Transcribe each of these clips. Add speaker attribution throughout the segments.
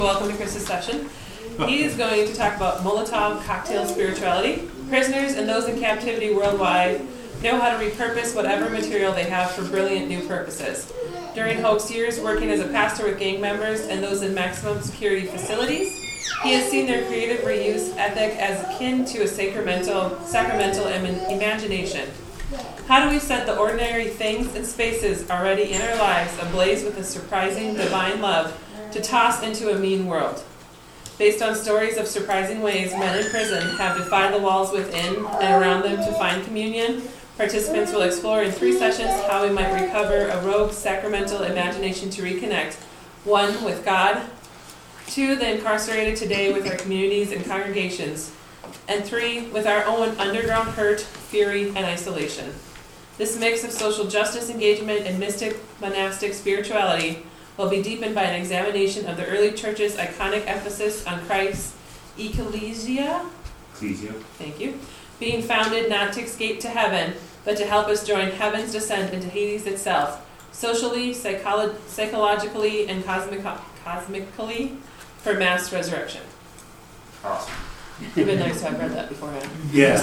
Speaker 1: Welcome to Chris's session. He is going to talk about Molotov cocktail spirituality. Prisoners and those in captivity worldwide know how to repurpose whatever material they have for brilliant new purposes. During Hope's years working as a pastor with gang members and those in maximum security facilities, he has seen their creative reuse ethic as akin to a sacramental imagination. How do we set the ordinary things and spaces already in our lives ablaze with a surprising divine love to toss into a mean world? Based on stories of surprising ways men in prison have defied the walls within and around them to find communion, participants will explore in 3 sessions how we might recover a rogue sacramental imagination to reconnect, 1, with God, 2, the incarcerated today with our communities and congregations, and 3, with our own underground hurt, fury, and isolation. This mix of social justice engagement and mystic monastic spirituality will be deepened by an examination of the early church's iconic emphasis on Christ's ecclesia, thank you, being founded not to escape to heaven, but to help us join heaven's descent into Hades itself, socially, psychologically, and cosmically, for mass resurrection.
Speaker 2: Awesome.
Speaker 1: It would have been nice to have read that beforehand.
Speaker 2: Yeah.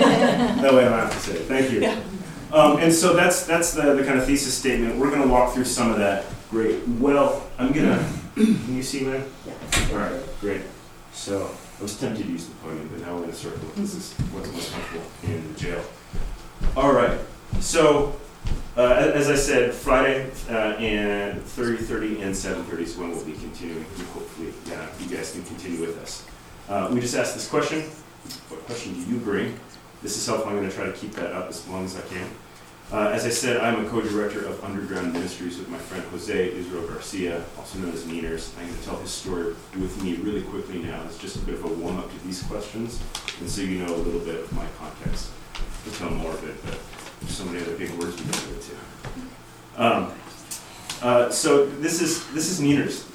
Speaker 2: That way I don't have to say it. Thank you.
Speaker 1: Yeah.
Speaker 2: And so that's the kind of thesis statement. We're going to walk through some of that. Great. Well, I'm going to... Can you see, man? Yeah. All right. Great. So I was tempted to use the podium, but now we're in a circle. This is what's most comfortable in the jail. All right. So, as I said, Friday and 30:30 and 7:30 is when we'll be continuing. Hopefully, you guys can continue with us. We just asked this question. What question do you bring? This is helpful. I'm going to try to keep that up as long as I can. As I said, I'm a co-director of Underground Ministries with my friend Jose Israel Garcia, also known as Meaners. I'm going to tell his story with me really quickly now. It's just a bit of a warm-up to these questions, and so you know a little bit of my context. We'll tell more of it, but there's so many other big words we can do it too. So this is Meaners.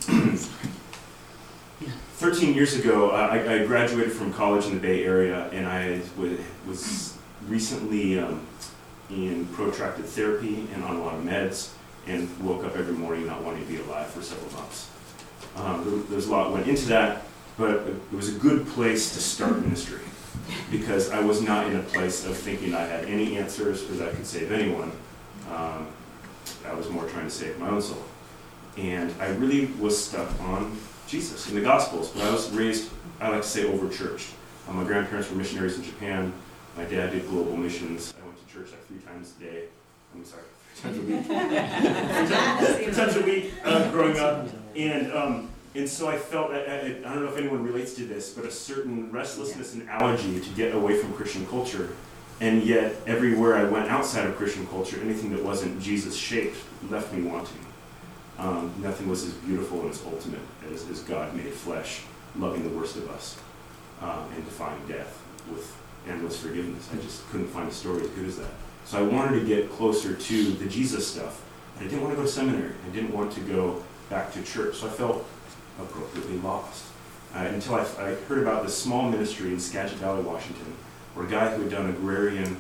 Speaker 2: 13 years ago, I graduated from college in the Bay Area, and I was recently in protracted therapy and on a lot of meds, and woke up every morning not wanting to be alive for several months. There's a lot went into that, but it was a good place to start ministry, because I was not in a place of thinking I had any answers or that I could save anyone. I was more trying to save my own soul. And I really was stuck on Jesus in the Gospels, but I was raised, I like to say, over-churched. My grandparents were missionaries in Japan. My dad did global missions. I went to church like 3 times a day. 3 times a week. 3 times a week growing up. And so I felt, I don't know if anyone relates to this, but a certain restlessness and allergy to get away from Christian culture. And yet, everywhere I went outside of Christian culture, anything that wasn't Jesus-shaped left me wanting. Nothing was as beautiful and as ultimate as God made flesh, loving the worst of us, and defying death with endless forgiveness. I just couldn't find a story as good as that. So I wanted to get closer to the Jesus stuff. I didn't want to go to seminary. I didn't want to go back to church. So I felt appropriately lost. Until I heard about this small ministry in Skagit Valley, Washington, where a guy who had done agrarian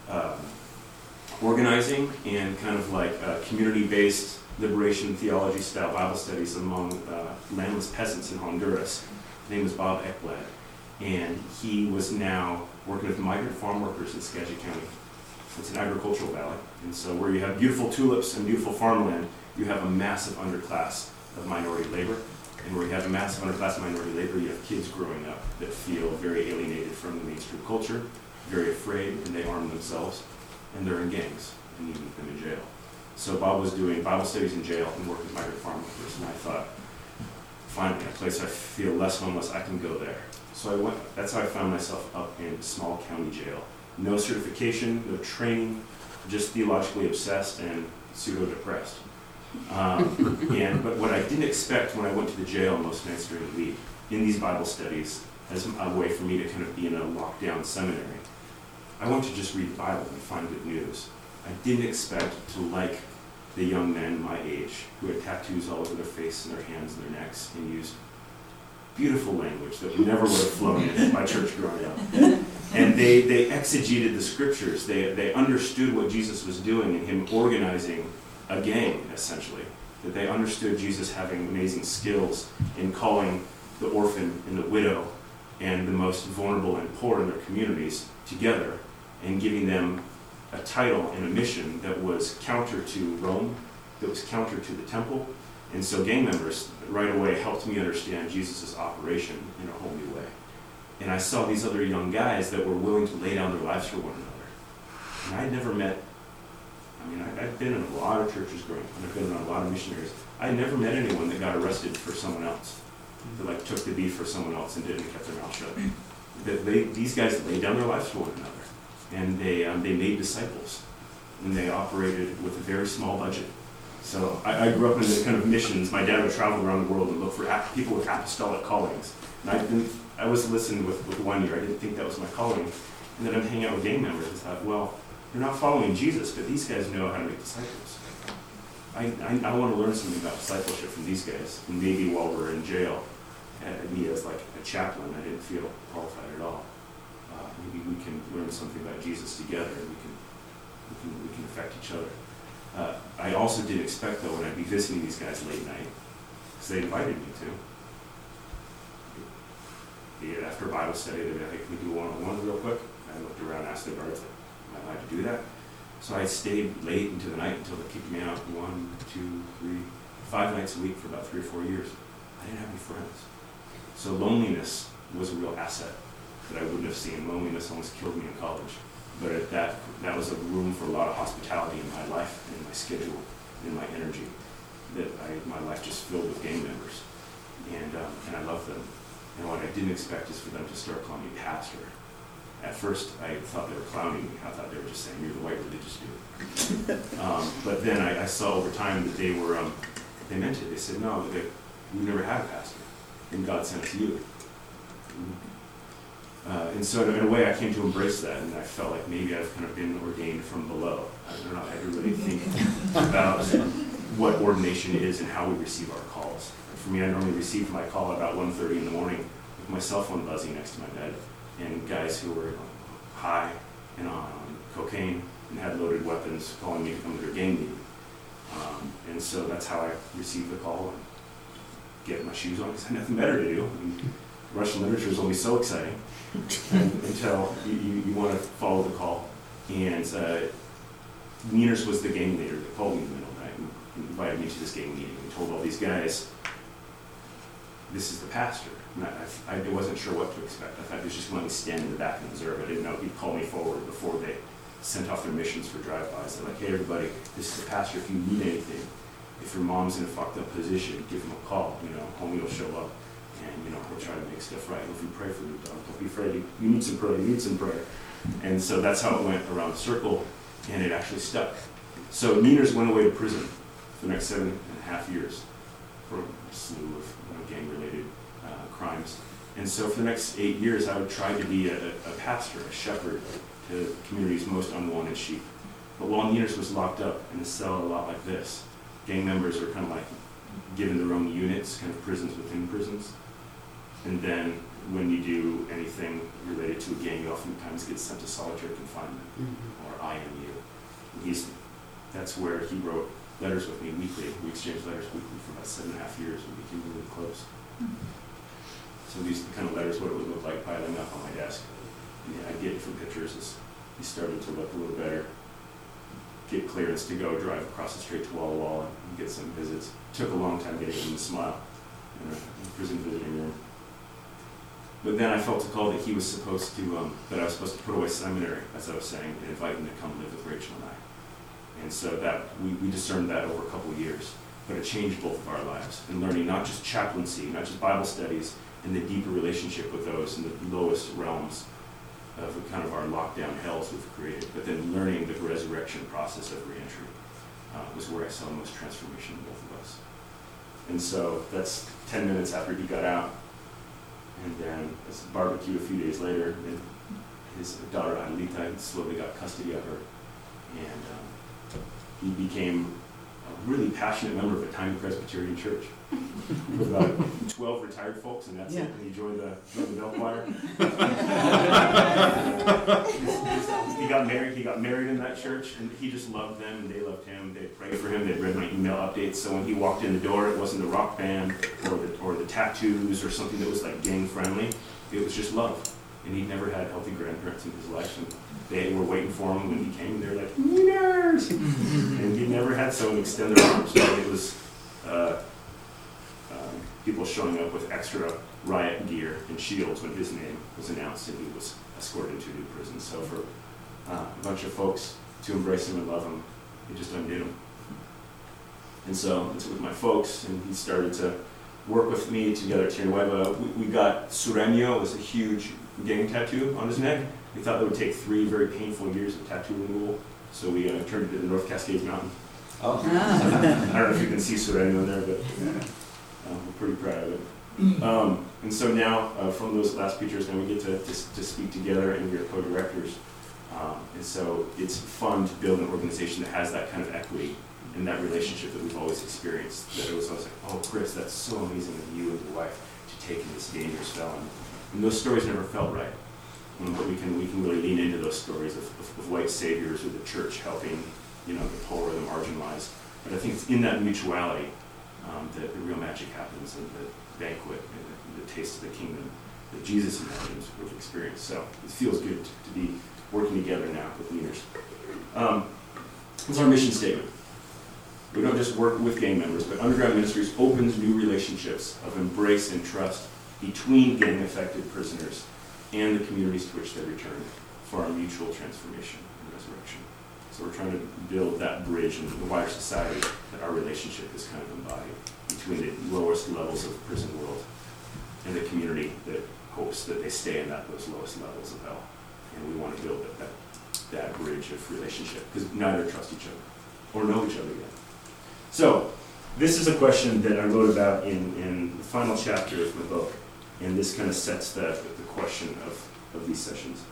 Speaker 2: organizing and kind of like community-based liberation theology style Bible studies among landless peasants in Honduras. His name was Bob Ekblad, and he was now working with migrant farm workers in Skagit County. It's an agricultural valley, and so where you have beautiful tulips and beautiful farmland, you have a massive underclass of minority labor, and where you have a massive underclass of minority labor, you have kids growing up that feel very alienated from the mainstream culture, very afraid, and they arm themselves, and they're in gangs, and you meet them in jail. So Bob was doing Bible studies in jail and working with migrant farm workers, and I thought, finally, a place I feel less homeless, I can go there. So I went. That's how I found myself up in small county jail. No certification, no training, just theologically obsessed and pseudo-depressed. But what I didn't expect when I went to the jail most nights during the week, in these Bible studies, as a way for me to kind of be in a lockdown seminary, I went to just read the Bible and find good news. I didn't expect to like the young men my age who had tattoos all over their face and their hands and their necks and used beautiful language that never would have flown in my church growing up. And they exegeted the scriptures. They understood what Jesus was doing and him organizing a gang, essentially, that they understood Jesus having amazing skills in calling the orphan and the widow and the most vulnerable and poor in their communities together and giving them a title and a mission that was counter to Rome, that was counter to the temple. And so gang members right away helped me understand Jesus' operation in a whole new way. And I saw these other young guys that were willing to lay down their lives for one another. And I'd never met, I'd been in a lot of churches growing up, and I've been around a lot of missionaries. I never met anyone that got arrested for someone else, that took the beef for someone else and didn't keep their mouth shut. These guys laid down their lives for one another, and they made disciples, and they operated with a very small budget. So I grew up in the kind of missions. My dad would travel around the world and look for people with apostolic callings. And I was listening with 1 year. I didn't think that was my calling. And then I'm hanging out with gang members and thought, well, they're not following Jesus, but these guys know how to make disciples. I want to learn something about discipleship from these guys. And maybe while we're in jail, me as like a chaplain, I didn't feel qualified at all. Maybe we can learn something about Jesus together, and we can affect each other. I also didn't expect, though, when I'd be visiting these guys late night, because they invited me to. After Bible study, they'd be like, hey, can we do one-on-one real quick? I looked around, asked the guards, am I allowed to do that? So I stayed late into the night until they kicked me out 1, 2, 3, 5 nights a week for about 3 or 4 years. I didn't have any friends. So loneliness was a real asset that I wouldn't have seen. Loneliness almost killed me in college. But that was a room for a lot of hospitality in my life, in my schedule, in my energy. My life just filled with gang members. And I loved them. And what I didn't expect is for them to start calling me pastor. At first, I thought they were clowning me. I thought they were just saying, you're the white religious dude. But then I saw over time that they meant it. They said, no, we never had a pastor, and God sent us you. And so in a way, I came to embrace that, and I felt like maybe I've kind of been ordained from below. I don't know, I had to really think about what ordination is and how we receive our calls. For me, I normally receive my call about 1:30 in the morning with my cell phone buzzing next to my bed, and guys who were high and on cocaine and had loaded weapons calling me to come to their gang meeting. And so that's how I received the call and get my shoes on, because I had nothing better to do. Russian literature is only so exciting until you want to follow the call. And Wieners was the gang leader that called me in the middle of the night and invited me to this gang meeting and told all these guys, this is the pastor. And I wasn't sure what to expect. I thought he was just going to stand in the back and observe. I didn't know he'd call me forward before they sent off their missions for drive-bys. They're like, hey, everybody, this is the pastor. If you need anything, if your mom's in a fucked up position, give him a call. Homie will show up. And, he'll try to make stuff right. If you pray for me, don't be afraid. You need some prayer. You need some prayer. And so that's how it went around the circle, and it actually stuck. So Wieners went away to prison for the next 7.5 years for a slew of gang-related crimes. And so for the next 8 years, I would try to be a pastor, a shepherd to the community's most unwanted sheep. But while Wieners was locked up in a cell a lot like this, gang members are kind of like given their own units, kind of prisons within prisons. And then when you do anything related to a gang, you oftentimes get sent to solitary confinement, or IMU. That's where he wrote letters with me weekly. We exchanged letters weekly for about 7.5 years. We became really close. So these are the kind of letters, what it would look like piling up on my desk. And I'd get different pictures as he started to look a little better. Get clearance to go drive across the street to Walla Walla and get some visits. Took a long time getting him to smile in a prison visiting room. But then I felt a call that he was supposed to, that I was supposed to put away seminary, as I was saying, and invite him to come live with Rachel and I. And so that we discerned that over a couple of years. But it changed both of our lives. And learning not just chaplaincy, not just Bible studies, and the deeper relationship with those in the lowest realms of kind of our lockdown hells we've created, but then learning the resurrection process of reentry was where I saw the most transformation in both of us. And so that's 10 minutes after he got out. And then this barbecue a few days later, and his daughter Adelita slowly got custody of her, and he became a really passionate member of a tiny Presbyterian church with about 12 retired folks, and that's it. And he joined the bell choir. He got married in that church, and he just loved them, and they loved him. They prayed for him. They read my email updates. So when he walked in the door, it wasn't the rock band or the tattoos or something that was like gang friendly. It was just love. And he never had healthy grandparents in his life, and they were waiting for him when he came. And they were like, "Wieners!" And he never had someone extend their arms. So it was people showing up with extra riot gear and shields when his name was announced, and he was escorted to new prison. So for a bunch of folks to embrace him and love him, it just undid him. And so it's with my folks, and he started to work with me together at Tierra Nueva. We got Sureño, it was a huge gang tattoo on his neck. We thought it would take 3 very painful years of tattoo removal, so we turned it into North Cascades Mountain.
Speaker 3: Oh.
Speaker 2: I don't know if you can see Sureño there, but we're pretty proud of it. And so now, from those last pictures, now we get to speak together, and we're co-directors. And so it's fun to build an organization that has that kind of equity and that relationship that we've always experienced. That it was always like, oh, Chris, that's so amazing of you and your wife to take in this dangerous felon. And those stories never felt right. But we can really lean into those stories of white saviors or the church helping, the poor or the marginalized. But I think it's in that mutuality that the real magic happens, and the banquet and the taste of the kingdom that Jesus imagines we've experienced. So it feels good to be working together now with leaders. It's our mission statement. We don't just work with gang members, but Underground Ministries opens new relationships of embrace and trust between gang-affected prisoners and the communities to which they return for our mutual transformation and resurrection. So we're trying to build that bridge in the wider society that our relationship is kind of embodied between the lowest levels of the prison world and the community that hopes that they stay in those lowest levels of hell. And we want to build that bridge of relationship, because neither trust each other or know each other yet. So this is a question that I wrote about in the final chapter of the book, and this kind of sets the question of these sessions.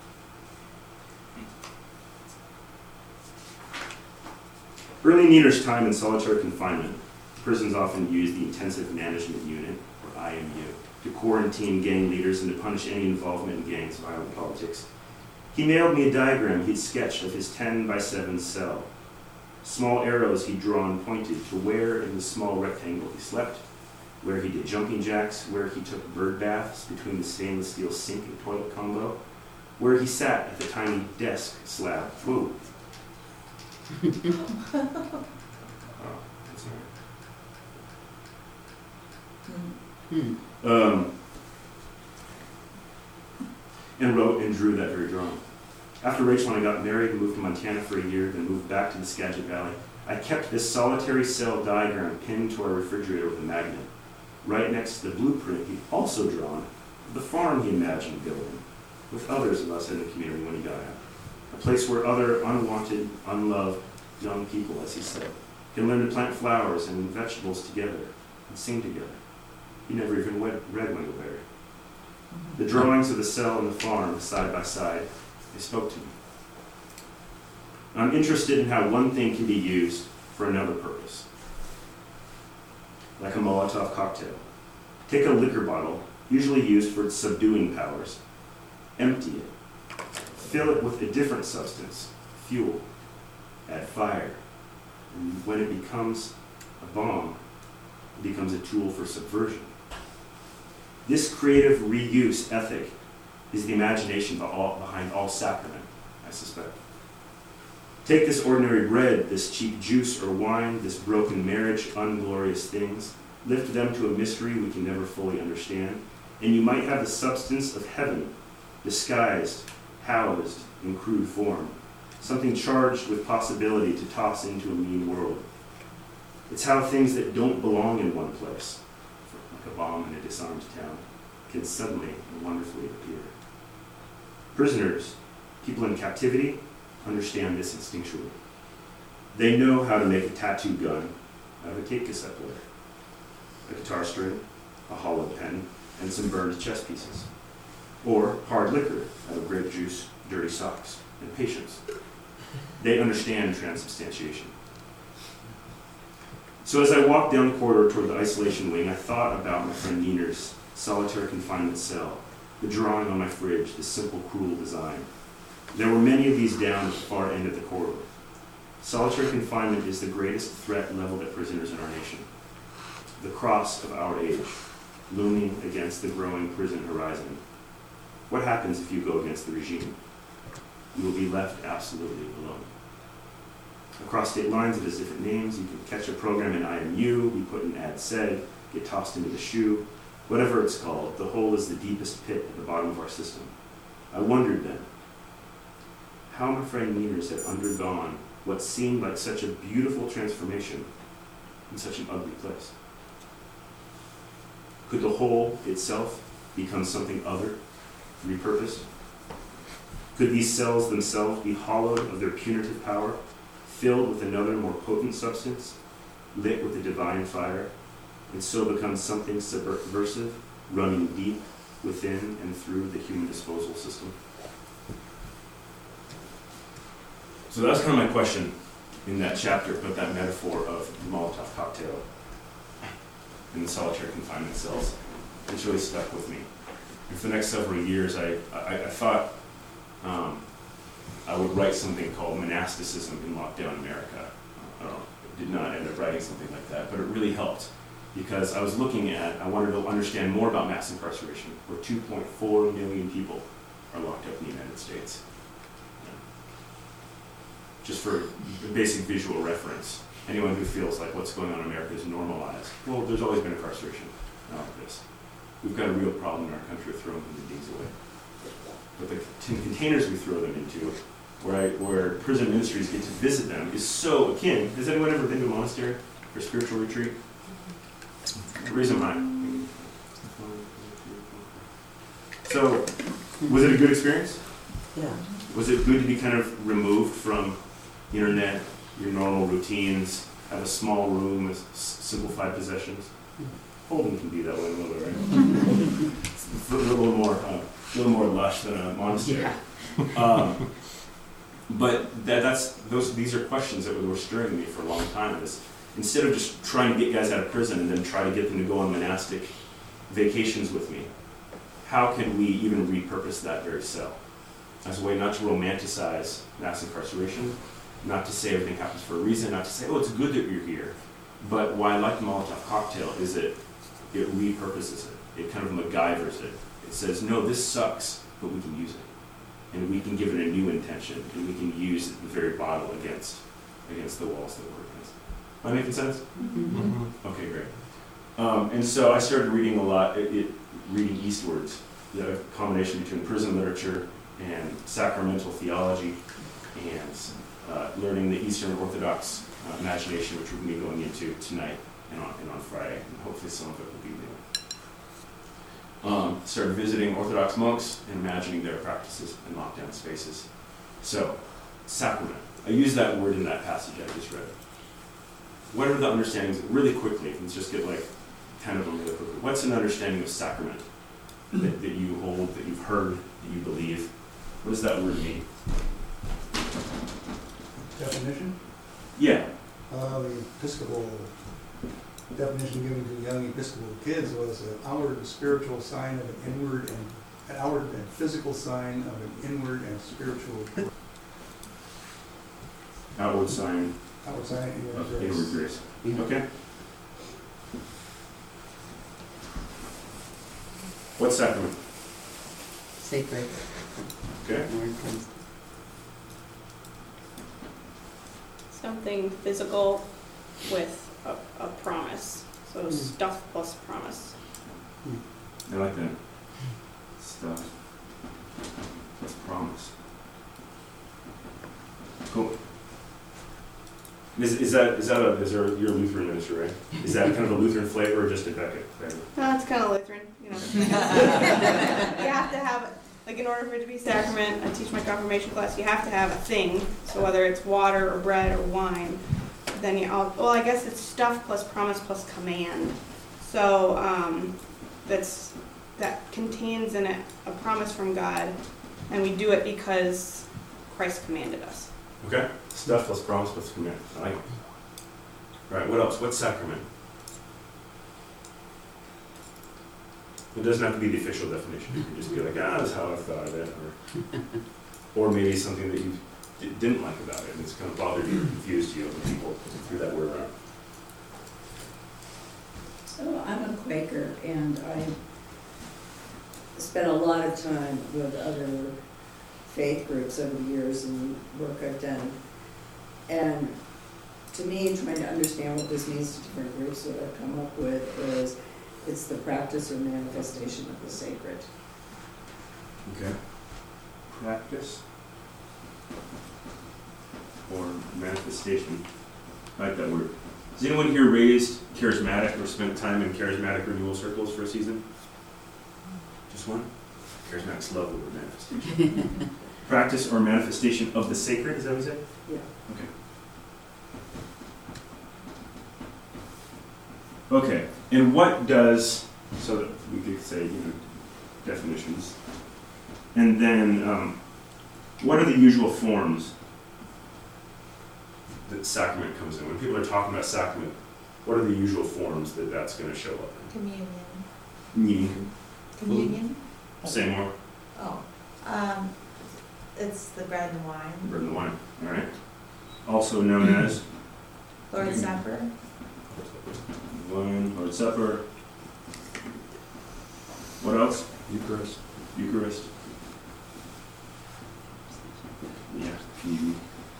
Speaker 2: Early in Nier's time in solitary confinement, prisons often used the Intensive Management Unit, or IMU, to quarantine gang leaders and to punish any involvement in gangs' violent politics. He mailed me a diagram he'd sketched of his 10-by-7 cell. Small arrows he'd drawn pointed to where in the small rectangle he slept, where he did jumping jacks, where he took bird baths between the stainless steel sink and toilet combo, where he sat at the tiny desk slab. Whoa. Oh, that's all right. And wrote and drew that very drawing. After Rachel and I got married and moved to Montana for a year, then moved back to the Skagit Valley, I kept this solitary cell diagram pinned to our refrigerator with a magnet, right next to the blueprint he'd also drawn of the farm he imagined building, with others of us in the community when he got out. A place where other unwanted, unloved young people, as he said, can learn to plant flowers and vegetables together and sing together. He never even read Wendell-Berry. The drawings of the cell and the farm, side by side, they spoke to me. I'm interested in how one thing can be used for another purpose. Like a Molotov cocktail. Take a liquor bottle, usually used for its subduing powers, empty it, fill it with a different substance, fuel, add fire, and when it becomes a bomb, it becomes a tool for subversion. This creative reuse ethic is the imagination behind all sacrament, I suspect. Take this ordinary bread, this cheap juice or wine, this broken marriage, unglorious things, lift them to a mystery we can never fully understand, and you might have the substance of heaven, disguised, housed in crude form, something charged with possibility to toss into a mean world. It's how things that don't belong in one place, like a bomb in a disarmed town, can suddenly and wonderfully appear. Prisoners, people in captivity, understand this instinctually. They know how to make a tattoo gun out of a tape cassette player, a guitar string, a hollowed pen, and some burned chess pieces. Or hard liquor out of grape juice, dirty socks, and patience. They understand transubstantiation. So as I walked down the corridor toward the isolation wing, I thought about my friend Neener's solitary confinement cell, the drawing on my fridge, the simple, cruel design. There were many of these down at the far end of the corridor. Solitary confinement is the greatest threat leveled at prisoners in our nation. The cross of our age, looming against the growing prison horizon. What happens if you go against the regime? You will be left absolutely alone. Across state lines, it has different names. You can catch a program in IMU, be put in ad seg, get tossed into the shoe. Whatever it's called, the hole is the deepest pit at the bottom of our system. I wondered then, how my friend Neeners had undergone what seemed like such a beautiful transformation in such an ugly place. Could the hole itself become something other, repurposed? Could these cells themselves be hollowed of their punitive power, filled with another more potent substance, lit with a divine fire, and so become something subversive, running deep within and through the human disposal system? So that's kind of my question in that chapter, but that metaphor of the Molotov cocktail and the solitary confinement cells. It's really stuck with me. And for the next several years, I thought I would write something called Monasticism in Lockdown America. I did not end up writing something like that, but it really helped because I wanted to understand more about mass incarceration, where 2.4 million people are locked up in the United States. Just for basic visual reference, anyone who feels like what's going on in America is normalized, well, there's always been incarceration, not like this. We've got a real problem in our country of throwing human beings away. But the containers we throw them into, where prison ministries get to visit them, is so akin. Has anyone ever been to a monastery for a spiritual retreat? Raise a mind. So, was it a good experience?
Speaker 3: Yeah.
Speaker 2: Was it good to be kind of removed from internet, your normal routines, have a small room with simplified possessions? Holden can be that way a little bit, right? a little more lush than a monastery. Yeah. But these are questions that were stirring me for a long time. Instead of just trying to get guys out of prison and then try to get them to go on monastic vacations with me, how can we even repurpose that very cell as a way not to romanticize mass incarceration, not to say everything happens for a reason, not to say, oh, it's good that you're here, but why I like the Molotov cocktail is that it repurposes it. It kind of MacGyvers it. It says, no, this sucks, but we can use it. And we can give it a new intention, and we can use the very bottle against the walls that we're against. Am I making sense? Mm-hmm. Okay, great. And so I started reading a lot, reading eastwards, the combination between prison literature and sacramental theology, and learning the Eastern Orthodox imagination, which we're going to be going into tonight and on Friday, and hopefully some of it will be new. Started visiting Orthodox monks and imagining their practices in lockdown spaces. So, sacrament. I use that word in that passage I just read. What are the understandings, really quickly, let's just get like 10 of them really quickly. What's an understanding of sacrament that you hold, that you've heard, that you believe? What does that word mean?
Speaker 4: Definition?
Speaker 2: Yeah.
Speaker 4: The Episcopal definition given to young Episcopal kids was an outward spiritual sign of an outward and physical sign of an inward and spiritual growth.
Speaker 2: Outward sign.
Speaker 4: Outward sign, inward grace.
Speaker 2: Inward grace. Okay. What's sacrament?
Speaker 3: Sacred.
Speaker 2: Okay.
Speaker 5: Something physical with a promise. So stuff plus promise.
Speaker 2: I like that. Stuff. That's promise. Cool. Is there you're a Lutheran minister, right? Is that kind of a Lutheran flavor or just a Beckett flavor?
Speaker 5: No, it's kind of Lutheran, you know. You have to have, like, in order for it to be sacrament, I teach my confirmation class, you have to have a thing. So whether it's water or bread or wine, then I guess it's stuff plus promise plus command. So that contains in it a promise from God, and we do it because Christ commanded us.
Speaker 2: Okay. Stuff plus promise plus command. I like it. All right, what else? What's sacrament? It doesn't have to be the official definition. You can just be like, that's how I thought of it. Or maybe something that you didn't like about it, and it's kind of bothered you or confused you when people threw that word around.
Speaker 6: So I'm a Quaker, and I spent a lot of time with other faith groups over the years and work I've done. And to me, trying to understand what this means to different groups, what I've come up with is it's the practice or manifestation of the sacred.
Speaker 2: Okay. Practice or manifestation. I like that word. Has anyone here raised charismatic or spent time in charismatic renewal circles for a season? Just one? Charismatics love the word manifestation. Practice or manifestation of the sacred, is that what you said?
Speaker 6: Yeah.
Speaker 2: Okay. Okay, and what does, so that we could say, definitions, and then what are the usual forms that sacrament comes in? When people are talking about sacrament, what are the usual forms that that's going to show up in?
Speaker 7: Communion.
Speaker 2: Communion. Say more.
Speaker 7: Oh, it's the bread and wine.
Speaker 2: Bread and wine, all right. Also known as?
Speaker 7: Lord's Supper.
Speaker 2: Wine, Lord's Supper. What else?
Speaker 8: Eucharist.
Speaker 2: Eucharist. Yeah, communion.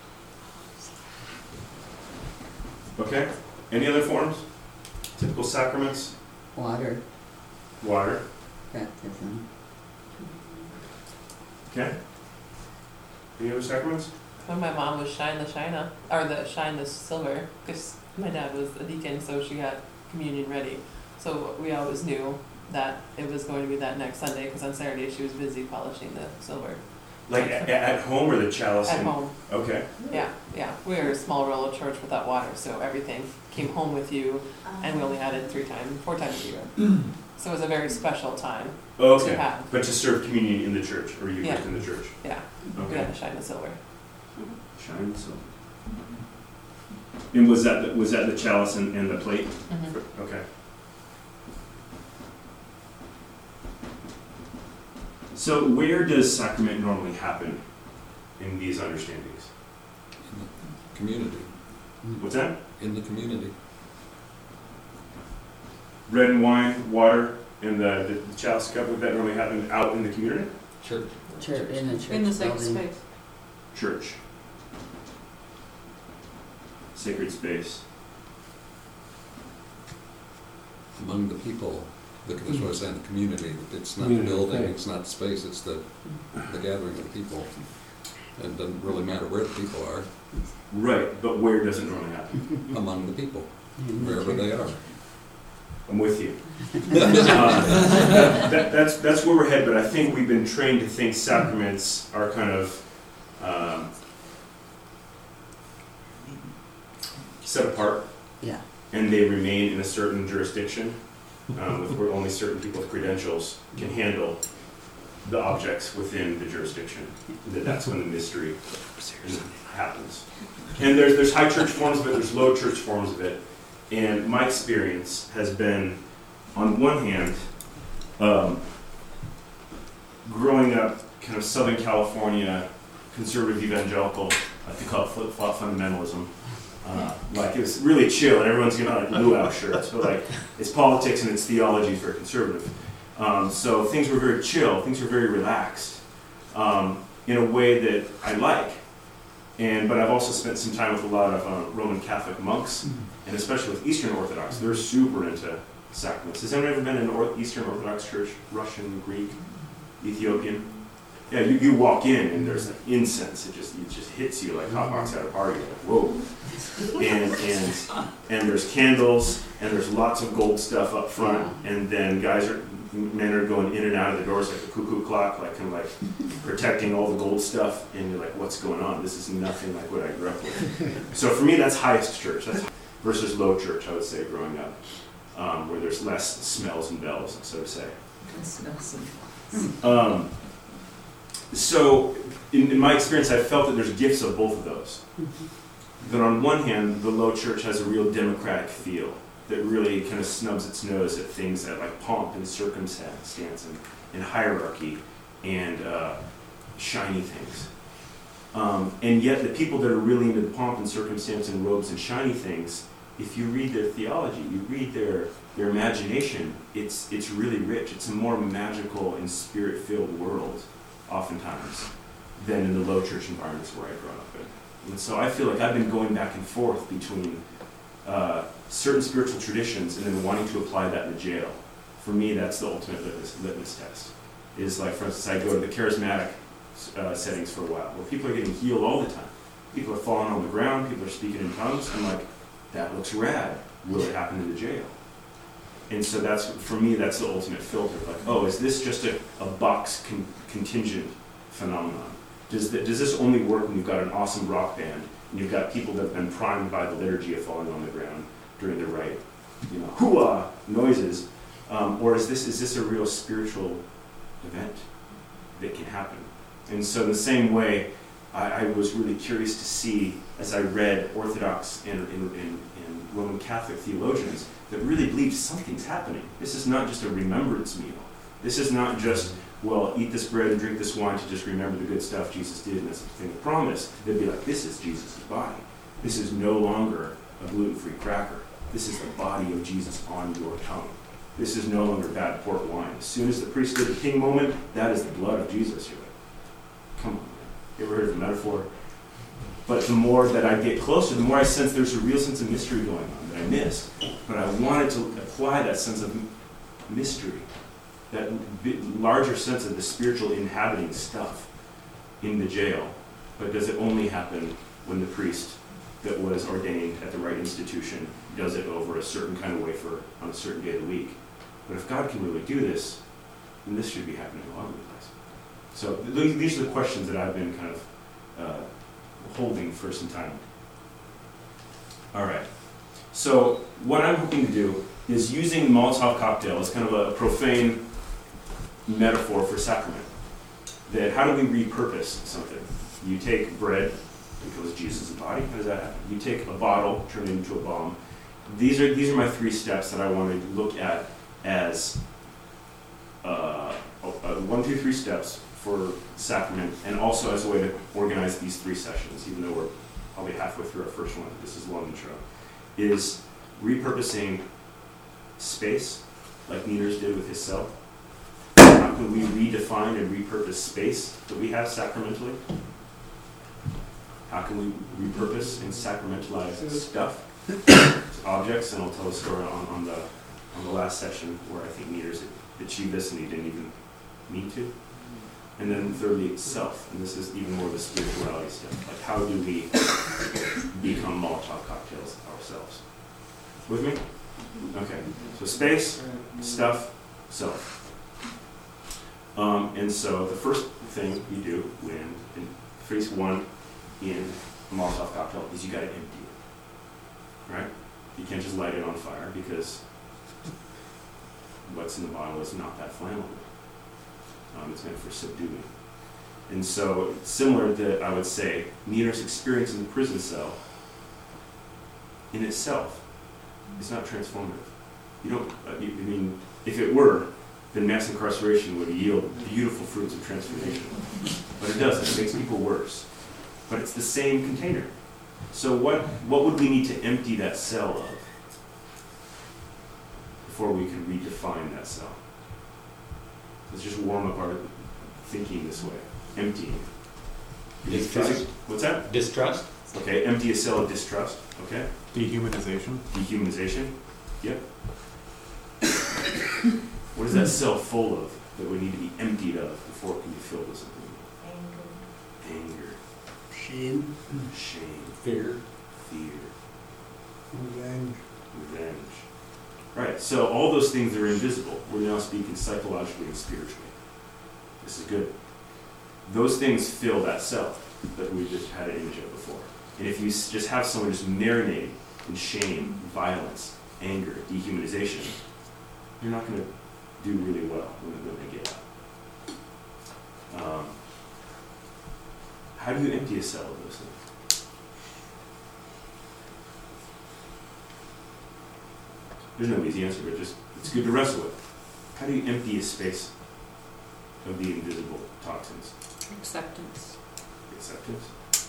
Speaker 2: Okay, any other forms? Typical sacraments?
Speaker 3: Water,
Speaker 2: Water.
Speaker 3: baptism.
Speaker 2: Okay. Any other sacraments?
Speaker 1: When my mom was shine the silver, because my dad was a deacon, so she got communion ready. So we always knew that it was going to be that next Sunday, because on Saturday she was busy polishing the silver.
Speaker 2: Like at home or the chalice?
Speaker 1: At home.
Speaker 2: Okay.
Speaker 1: Yeah. We were a small rural church without water, so everything came home with you, and we only had it 4 times a year. So it was a very special time to
Speaker 2: Okay.
Speaker 1: have.
Speaker 2: But to serve communion in the church or Eucharist in the church?
Speaker 1: Yeah. We
Speaker 2: Okay.
Speaker 1: had to shine the silver.
Speaker 2: Shine the silver. And was that the chalice and the plate?
Speaker 1: Mm-hmm.
Speaker 2: Okay. So where does sacrament normally happen in these understandings?
Speaker 8: In the community.
Speaker 2: What's that?
Speaker 8: In the community.
Speaker 2: Bread and wine, water, and the chalice cup, would that normally happen out in the community?
Speaker 8: Church.
Speaker 3: Church, in the church
Speaker 1: In the sacred
Speaker 3: building.
Speaker 1: space.
Speaker 2: Church. Sacred space.
Speaker 8: Among the people. That's what I was saying, the community. It's not the
Speaker 9: Community,
Speaker 8: building,
Speaker 9: okay.
Speaker 8: it's not space, it's the gathering of people. And it doesn't really matter where the people are,
Speaker 2: Right, but where does it normally happen?
Speaker 8: among the people,
Speaker 3: In the
Speaker 8: wherever
Speaker 3: church.
Speaker 8: they are.
Speaker 2: I'm with you. That's where we're headed, but I think we've been trained to think sacraments are kind of set apart,
Speaker 3: Yeah.
Speaker 2: and they remain in a certain jurisdiction, where only certain people with credentials can handle the objects within the jurisdiction. That's when the mystery happens. And there's high church forms of it, there's low church forms of it. And my experience has been, on one hand, growing up kind of Southern California, conservative evangelical, I think called flip-flop fundamentalism. Like it was really chill, and everyone's got like luau shirts, but like it's politics and it's theology is very conservative. So things were very chill, things were very relaxed, in a way that I like. But I've also spent some time with a lot of Roman Catholic monks, and especially with Eastern Orthodox. They're super into sacraments. Has anyone ever been in an Eastern Orthodox church? Russian, Greek, Ethiopian? Yeah, you walk in and there's like incense. It just hits you like hot box at a party. You're like, whoa. And there's candles and there's lots of gold stuff up front. And then men are going in and out of the doors like a cuckoo clock, like kind of like protecting all the gold stuff. And you're like, what's going on? This is nothing like what I grew up with. So for me, that's highest church. That's versus low church, I would say, growing up, where there's less smells and bells, so to say. So in my experience, I felt that there's gifts of both of those. that on one hand, the low church has a real democratic feel that really kind of snubs its nose at things that like pomp and circumstance and hierarchy and shiny things. And yet the people that are really into pomp and circumstance and robes and shiny things, if you read their theology, you read their imagination, it's really rich. It's a more magical and spirit-filled world, oftentimes, than in the low church environments where I grew up in. And so I feel like I've been going back and forth between certain spiritual traditions and then wanting to apply that in the jail. For me, that's the ultimate litmus test. Is like, for instance, I go to the charismatic settings for a while, where people are getting healed all the time. People are falling on the ground, people are speaking in tongues. I'm like, that looks rad. Will it happen in the jail? And so that's, for me, that's the ultimate filter. Like, oh, is this just a box contingent phenomenon? Does this only work when you've got an awesome rock band and you've got people that have been primed by the liturgy of falling on the ground during the right, hoo-ah noises? Or is this a real spiritual event that can happen? And so in the same way, I was really curious to see, as I read Orthodox and Roman Catholic theologians, that really believed something's happening. This is not just a remembrance meal. This is not just, well, eat this bread and drink this wine to just remember the good stuff Jesus did and that's the thing of promise. They'd be like, this is Jesus' body. This is no longer a gluten-free cracker. This is the body of Jesus on your tongue. This is no longer bad port wine. As soon as the priest did the king moment, that is the blood of Jesus. You're like, come on, man. You ever heard of the metaphor? But the more that I get closer, the more I sense there's a real sense of mystery going on that I missed. But I wanted to apply that sense of mystery, that larger sense of the spiritual inhabiting stuff in the jail. But does it only happen when the priest that was ordained at the right institution does it over a certain kind of wafer on a certain day of the week? But if God can really do this, then this should be happening all over the place. So these are the questions that I've been kind of holding for some time. All right. So what I'm hoping to do is using the Molotov cocktail as kind of a profane metaphor for sacrament. That how do we repurpose something? You take bread, it goes Jesus' body. How does that happen? You take a bottle, turn it into a bomb. These are my 3 steps that I wanted to look at as 1, 2, 3 steps for sacrament, and also as a way to organize these 3 sessions, even though we're probably halfway through our first one. This is a long intro. Is repurposing space, like Nieners did with his cell. How can we redefine and repurpose space that we have sacramentally? How can we repurpose and sacramentalize stuff, objects? And I'll tell a story on the last session where I think Nieners achieved this and he didn't even mean to. And then thirdly, self, and this is even more of the spirituality stuff. Like, how do we become Molotov cocktails ourselves? With me? Okay. So space, stuff, self. And so the first thing you do when in phase 1 in a Molotov cocktail is you got to empty it. Right? You can't just light it on fire because what's in the bottle is not that flammable. It's meant for subduing. And so, similar to, I would say, Nieners' experience in the prison cell, in itself, is not transformative. You don't, I mean, if it were, then mass incarceration would yield beautiful fruits of transformation. But it doesn't. It makes people worse. But it's the same container. So what would we need to empty that cell of before we could redefine that cell? Let's just warm up our thinking this way. Emptying.
Speaker 9: Distrust.
Speaker 2: What's that?
Speaker 9: Distrust.
Speaker 2: Okay, empty a cell of distrust. Okay.
Speaker 10: Dehumanization.
Speaker 2: Dehumanization. Yep. What is that cell full of that would need to be emptied of before it can be filled with something? Anger.
Speaker 4: Shame.
Speaker 2: Shame.
Speaker 9: Fear.
Speaker 2: Fear.
Speaker 4: Revenge.
Speaker 2: Revenge. Right, so all those things are invisible. We're now speaking psychologically and spiritually. This is good. Those things fill that cell that we just had an image of before. And if you just have someone just marinating in shame, violence, anger, dehumanization, you're not going to do really well when they get out. How do you empty a cell of those things? there's no easy answer, but just, it's good to wrestle with. How do you empty a space of the invisible toxins?
Speaker 1: Acceptance.
Speaker 2: Acceptance,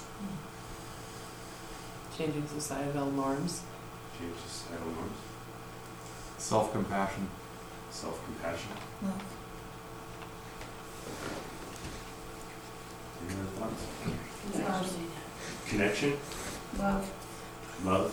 Speaker 1: Changing societal norms.
Speaker 2: change societal norms,
Speaker 9: Self-compassion.
Speaker 2: self-compassion.
Speaker 7: Love.
Speaker 2: Any other thoughts?
Speaker 7: Love.
Speaker 2: Connection,
Speaker 7: Love.
Speaker 2: love.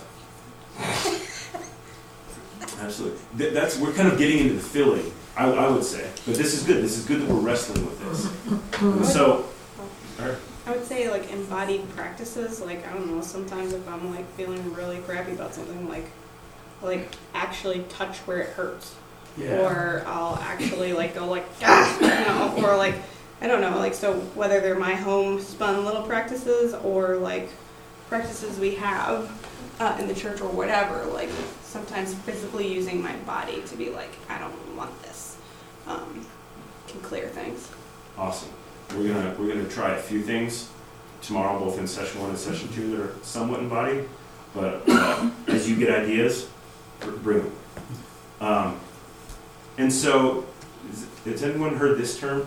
Speaker 2: Absolutely. That's, we're kind of getting into the filling, I would say. But this is good. This is good that we're wrestling with this. So,
Speaker 5: I would say like embodied practices, like I don't know, sometimes if I'm like feeling really crappy about something, like actually touch where it hurts. Or I'll actually like go like, ah, you know, or like, I don't know, like, so whether they're my homespun little practices or like practices we have in the church or whatever, like sometimes physically using my body to be like, I don't want this, can clear things.
Speaker 2: awesome. We're gonna try a few things tomorrow, both in session 1 and session 2, that are somewhat embodied. But as you get ideas, bring them. And so, has anyone heard this term?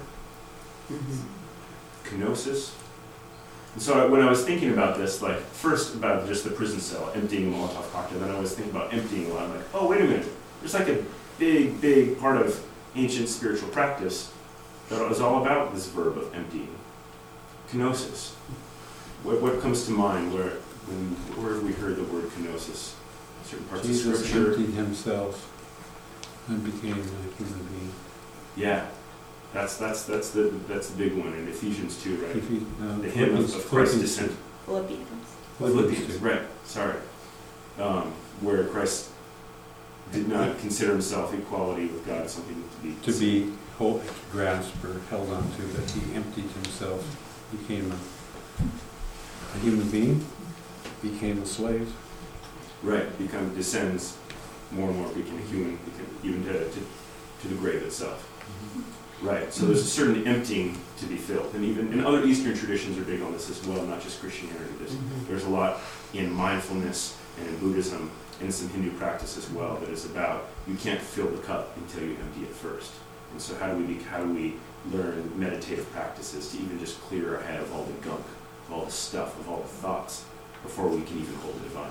Speaker 2: Kenosis? And so when I was thinking about this, like first about just the prison cell, emptying a Molotov cocktail, then I was thinking about emptying a lot. I'm like, oh, wait a minute. There's like a big, big part of ancient spiritual practice that is all about this verb of emptying. Kenosis. What comes to mind where have we heard the word kenosis? Certain parts
Speaker 8: Jesus
Speaker 2: of Scripture.
Speaker 8: emptied himself and became a human being.
Speaker 2: Yeah, that's the big one in Ephesians 2, right? The hymn
Speaker 8: Philippians-
Speaker 2: of Christ's descent.
Speaker 5: Philippians.
Speaker 2: Philippians, right? Sorry, where Christ did not consider himself equality with God something
Speaker 8: to be grasped or held onto, that he emptied himself, became a human being, became a slave.
Speaker 2: right. Descends more and more, became a human, even to the grave itself. Right. So there's a certain emptying to be filled, and even and other Eastern traditions are big on this as well, not just Christianity. There's a lot in mindfulness and in Buddhism and some Hindu practice as well that is about you can't fill the cup until you empty it first. And so how do we learn meditative practices to even just clear our head of all the gunk, of all the stuff, of all the thoughts before we can even hold the divine?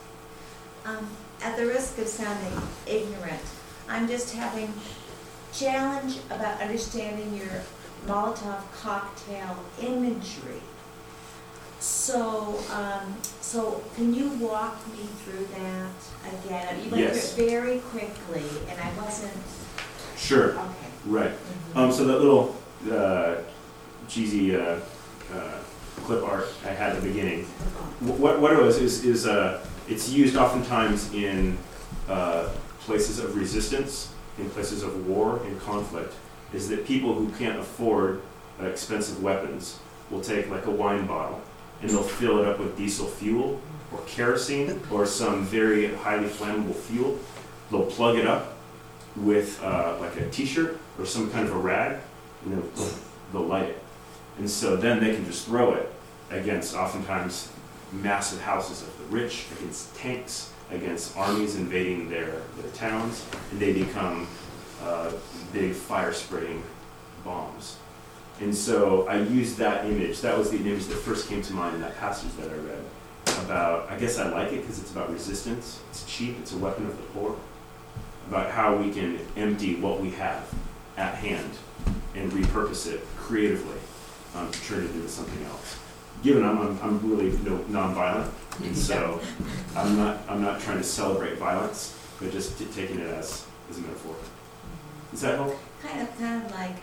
Speaker 7: At the risk of sounding ignorant, I'm just having challenge about understanding your Molotov cocktail imagery. So, so can you walk me through that again? You went
Speaker 2: Yes.
Speaker 7: through it very quickly, and I wasn't.
Speaker 2: Sure.
Speaker 7: Okay.
Speaker 2: Right.
Speaker 7: Mhm.
Speaker 2: So that little cheesy clip art I had at the beginning, what it was is it's used oftentimes in places of resistance, in places of war and conflict, is that people who can't afford expensive weapons will take like a wine bottle and they'll fill it up with diesel fuel or kerosene or some very highly flammable fuel. They'll plug it up with like a t-shirt or some kind of a rag, and they'll light it. And so then they can just throw it against oftentimes massive houses of the rich, against tanks, against armies invading their towns, and they become big fire-spreading bombs. And so I used that image. That was the image that first came to mind in that passage that I read about, I guess I like it because it's about resistance. It's cheap. It's a weapon of the poor. About how we can empty what we have at hand and repurpose it creatively to turn it into something else. Given I'm really non-violent, and so I'm not trying to celebrate violence, but just taking it as a metaphor. Does that help?
Speaker 7: Kind of like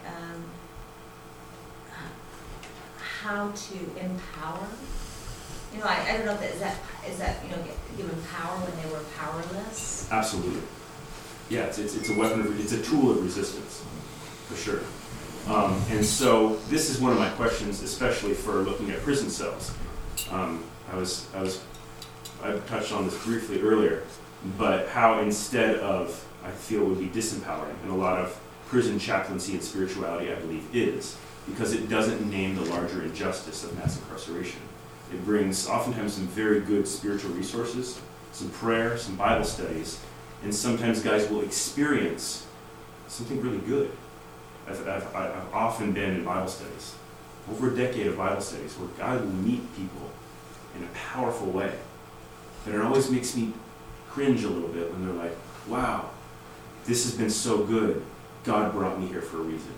Speaker 7: how to empower. You know, I don't know if is that you know give them power when they were powerless.
Speaker 2: Absolutely. Yeah, it's a weapon. It's a tool of resistance, for sure. And so this is one of my questions, especially for looking at prison cells. I touched on this briefly earlier, but how instead of, I feel would be disempowering, and a lot of prison chaplaincy and spirituality, I believe, is, because it doesn't name the larger injustice of mass incarceration. It brings oftentimes some very good spiritual resources, some prayer, some Bible studies, And sometimes guys will experience something really good. I've often been in Bible studies, over a decade of Bible studies, where God will meet people in a powerful way. But it always makes me cringe a little bit when they're like, wow, this has been so good. God brought me here for a reason.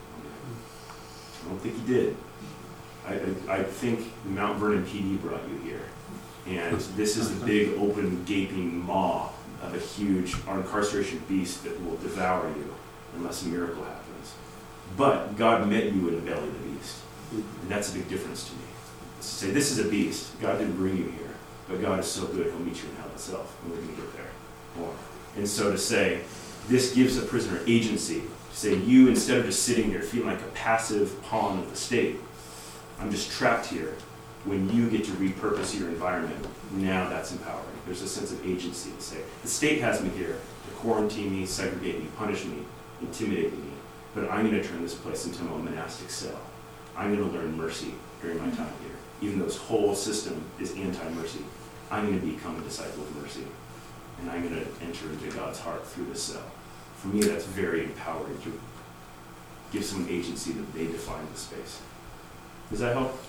Speaker 2: I don't think he did. I think Mount Vernon PD brought you here. And this is a big, open, gaping maw of a huge incarceration beast that will devour you unless a miracle happens. But God met you in the belly of the beast. And that's a big difference to me. To say, this is a beast. God didn't bring you here. But God is so good, he'll meet you in hell itself. And we're going to get there more. And so to say, this gives a prisoner agency. To say, you, instead of just sitting there feeling like a passive pawn of the state, I'm just trapped here. When you get to repurpose your environment, now that's empowering. There's a sense of agency to say, the state has me here to quarantine me, segregate me, punish me, intimidate me, but I'm going to turn this place into a monastic cell. I'm going to learn mercy during my time here. Even though this whole system is anti-mercy, I'm going to become a disciple of mercy, and I'm going to enter into God's heart through this cell. For me, that's very empowering to give someone agency that they define the space. Does that help?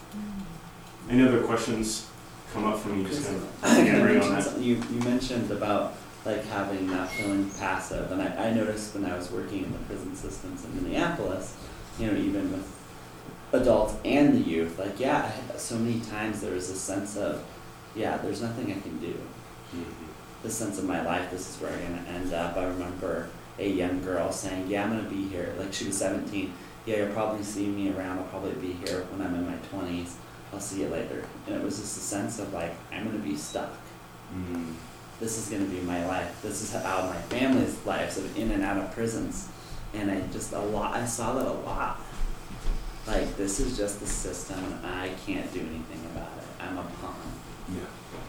Speaker 2: Any other questions come up from you? Just kind of hammering on that.
Speaker 10: You mentioned about like having not feeling passive, and I noticed when I was working in the prison systems in Minneapolis, even with adults and the youth, like so many times there was a sense of, there's nothing I can do.
Speaker 2: Mm-hmm.
Speaker 10: The sense of my life, this is where I'm gonna end up. I remember a young girl saying, I'm gonna be here. Like she was 17. You'll probably see me around. I'll probably be here when I'm in my 20s. I'll see you later. And it was just a sense of like, I'm going to be stuck.
Speaker 2: Mm-hmm.
Speaker 10: This is going to be my life. This is how my family's lives of in and out of prisons. And I saw that a lot. Like, this is just the system and I can't do anything about it. I'm a pawn.
Speaker 2: Yeah.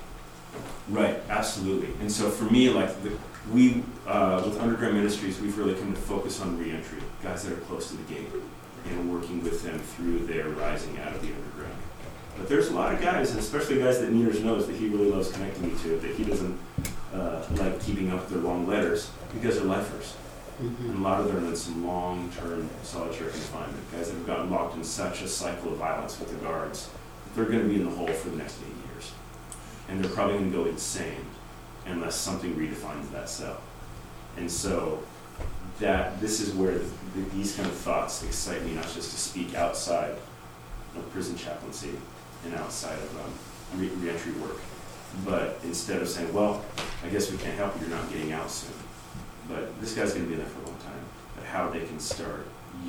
Speaker 2: Right, absolutely. And so for me, like with Underground Ministries, we've really come to focus on reentry, guys that are close to the gate, and working with them through their rising out of the underground. But there's a lot of guys, and especially guys that Neers knows that he really loves connecting me to, that he doesn't like keeping up with their long letters, because they're lifers.
Speaker 3: Mm-hmm.
Speaker 2: And a lot of them are in some long-term solitary confinement, guys that have gotten locked in such a cycle of violence with the guards, they're going to be in the hole for the next 8 years. And they're probably going to go insane unless something redefines that cell. And so this is where these kind of thoughts excite me, not just to speak outside of prison chaplaincy and outside of reentry work, but instead of saying, well, I guess we can't help you, you're not getting out soon. But this guy's going to be there for a long time. But how they can start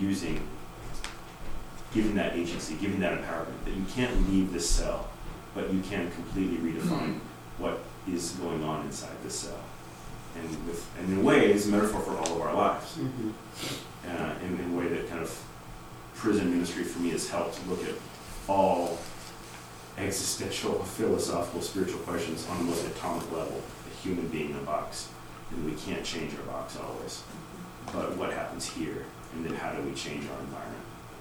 Speaker 2: giving that agency, giving that empowerment, that you can't leave this cell, but you can completely redefine what is going on inside this cell. And in a way, it's a metaphor for all of our lives.
Speaker 3: Mm-hmm.
Speaker 2: In a way that kind of prison ministry for me has helped look at all existential, philosophical, spiritual questions on the most atomic level, a human being in a box. And we can't change our box always. But what happens here? And then how do we change our environment?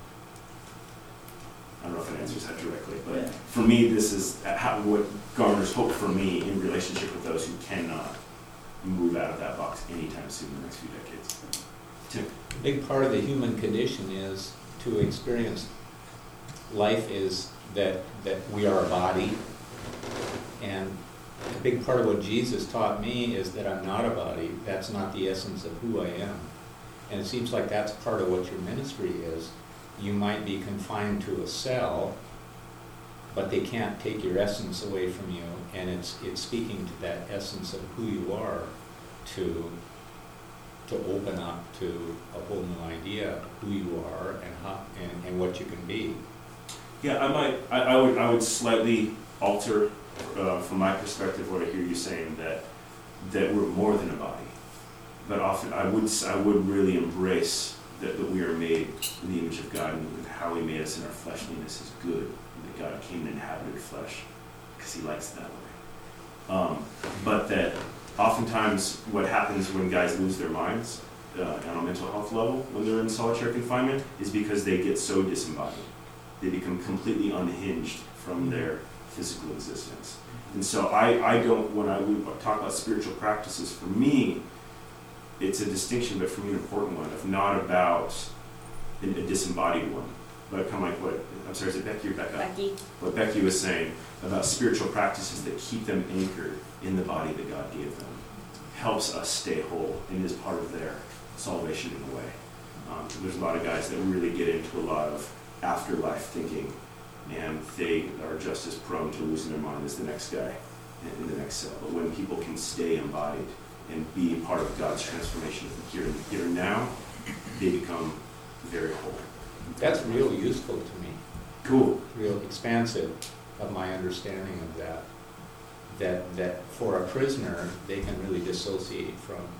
Speaker 2: I don't know if it answers that directly, but for me, this is what garners hope for me in relationship with those who cannot move out of that box anytime soon in the next few decades. Tim?
Speaker 9: A big part of the human condition is to experience life is that we are a body, and a big part of what Jesus taught me is that I'm not a body. That's not the essence of who I am. And it seems like that's part of what your ministry is. You might be confined to a cell, but they can't take your essence away from you, and it's speaking to that essence of who you are to open up to a whole new idea of who you are and how and what you can be.
Speaker 2: Yeah, I would slightly alter from my perspective what I hear you saying, that we're more than a body. But often I would really embrace that we are made in the image of God, and how he made us in our fleshliness is good. And that God came and inhabited flesh because he likes it that way. But that oftentimes what happens when guys lose their minds on a mental health level when they're in solitary confinement is because they get so disembodied. They become completely unhinged from their physical existence. And so I don't, when we talk about spiritual practices, for me, it's a distinction, but for me an important one, of not about a disembodied one, but kind of like what, I'm sorry, is it Becky or Becca?
Speaker 5: Becky.
Speaker 2: What Becky was saying about spiritual practices that keep them anchored in the body that God gave them, helps us stay whole and is part of their salvation in a way. There's a lot of guys that really get into a lot of afterlife thinking, and they are just as prone to losing their mind as the next guy in the next cell. But when people can stay embodied and be part of God's transformation here and now, they become very whole.
Speaker 9: That's real useful to me,
Speaker 2: Cool.
Speaker 9: real expansive of my understanding of that. That for a prisoner, they can really dissociate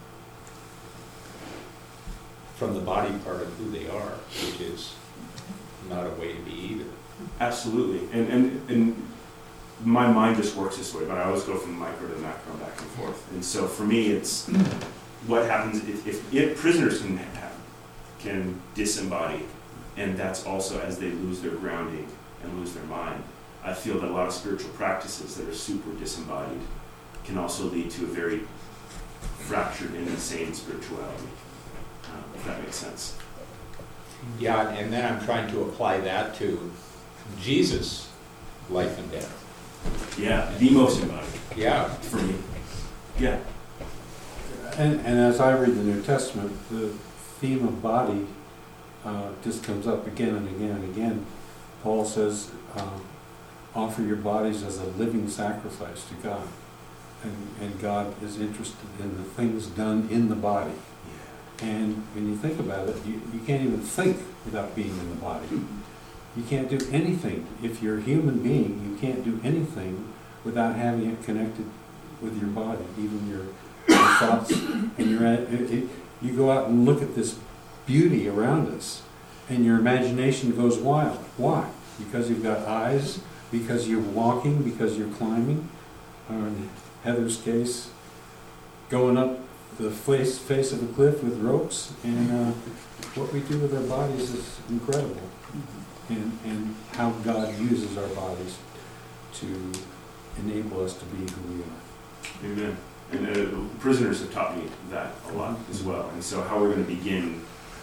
Speaker 9: from the body part of who they are, which is not a way to be either.
Speaker 2: Absolutely. And my mind just works this way, but I always go from micro to macro, back and forth. And so for me, it's what happens if prisoners can disembody, and that's also as they lose their grounding and lose their mind. I feel that a lot of spiritual practices that are super disembodied can also lead to a very fractured and insane spirituality, if that makes sense.
Speaker 9: Yeah, and then I'm trying to apply that to Jesus' life and death.
Speaker 2: Yeah, the most embodied
Speaker 9: Yeah,
Speaker 2: for me. Yeah.
Speaker 8: And as I read the New Testament, the theme of body just comes up again and again and again. Paul says, offer your bodies as a living sacrifice to God. And God is interested in the things done in the body. And when you think about it, you can't even think without being in the body. You can't do anything. If you're a human being, you can't do anything without having it connected with your body, even your thoughts. And you go out and look at this beauty around us, and your imagination goes wild. Why? Because you've got eyes, because you're walking, because you're climbing. In Heather's case, going up the face of a cliff with ropes, and what we do with our bodies is incredible. And how God uses our bodies to enable us to be who we are.
Speaker 2: Amen. And prisoners have taught me that a lot as well. And so how we're going to begin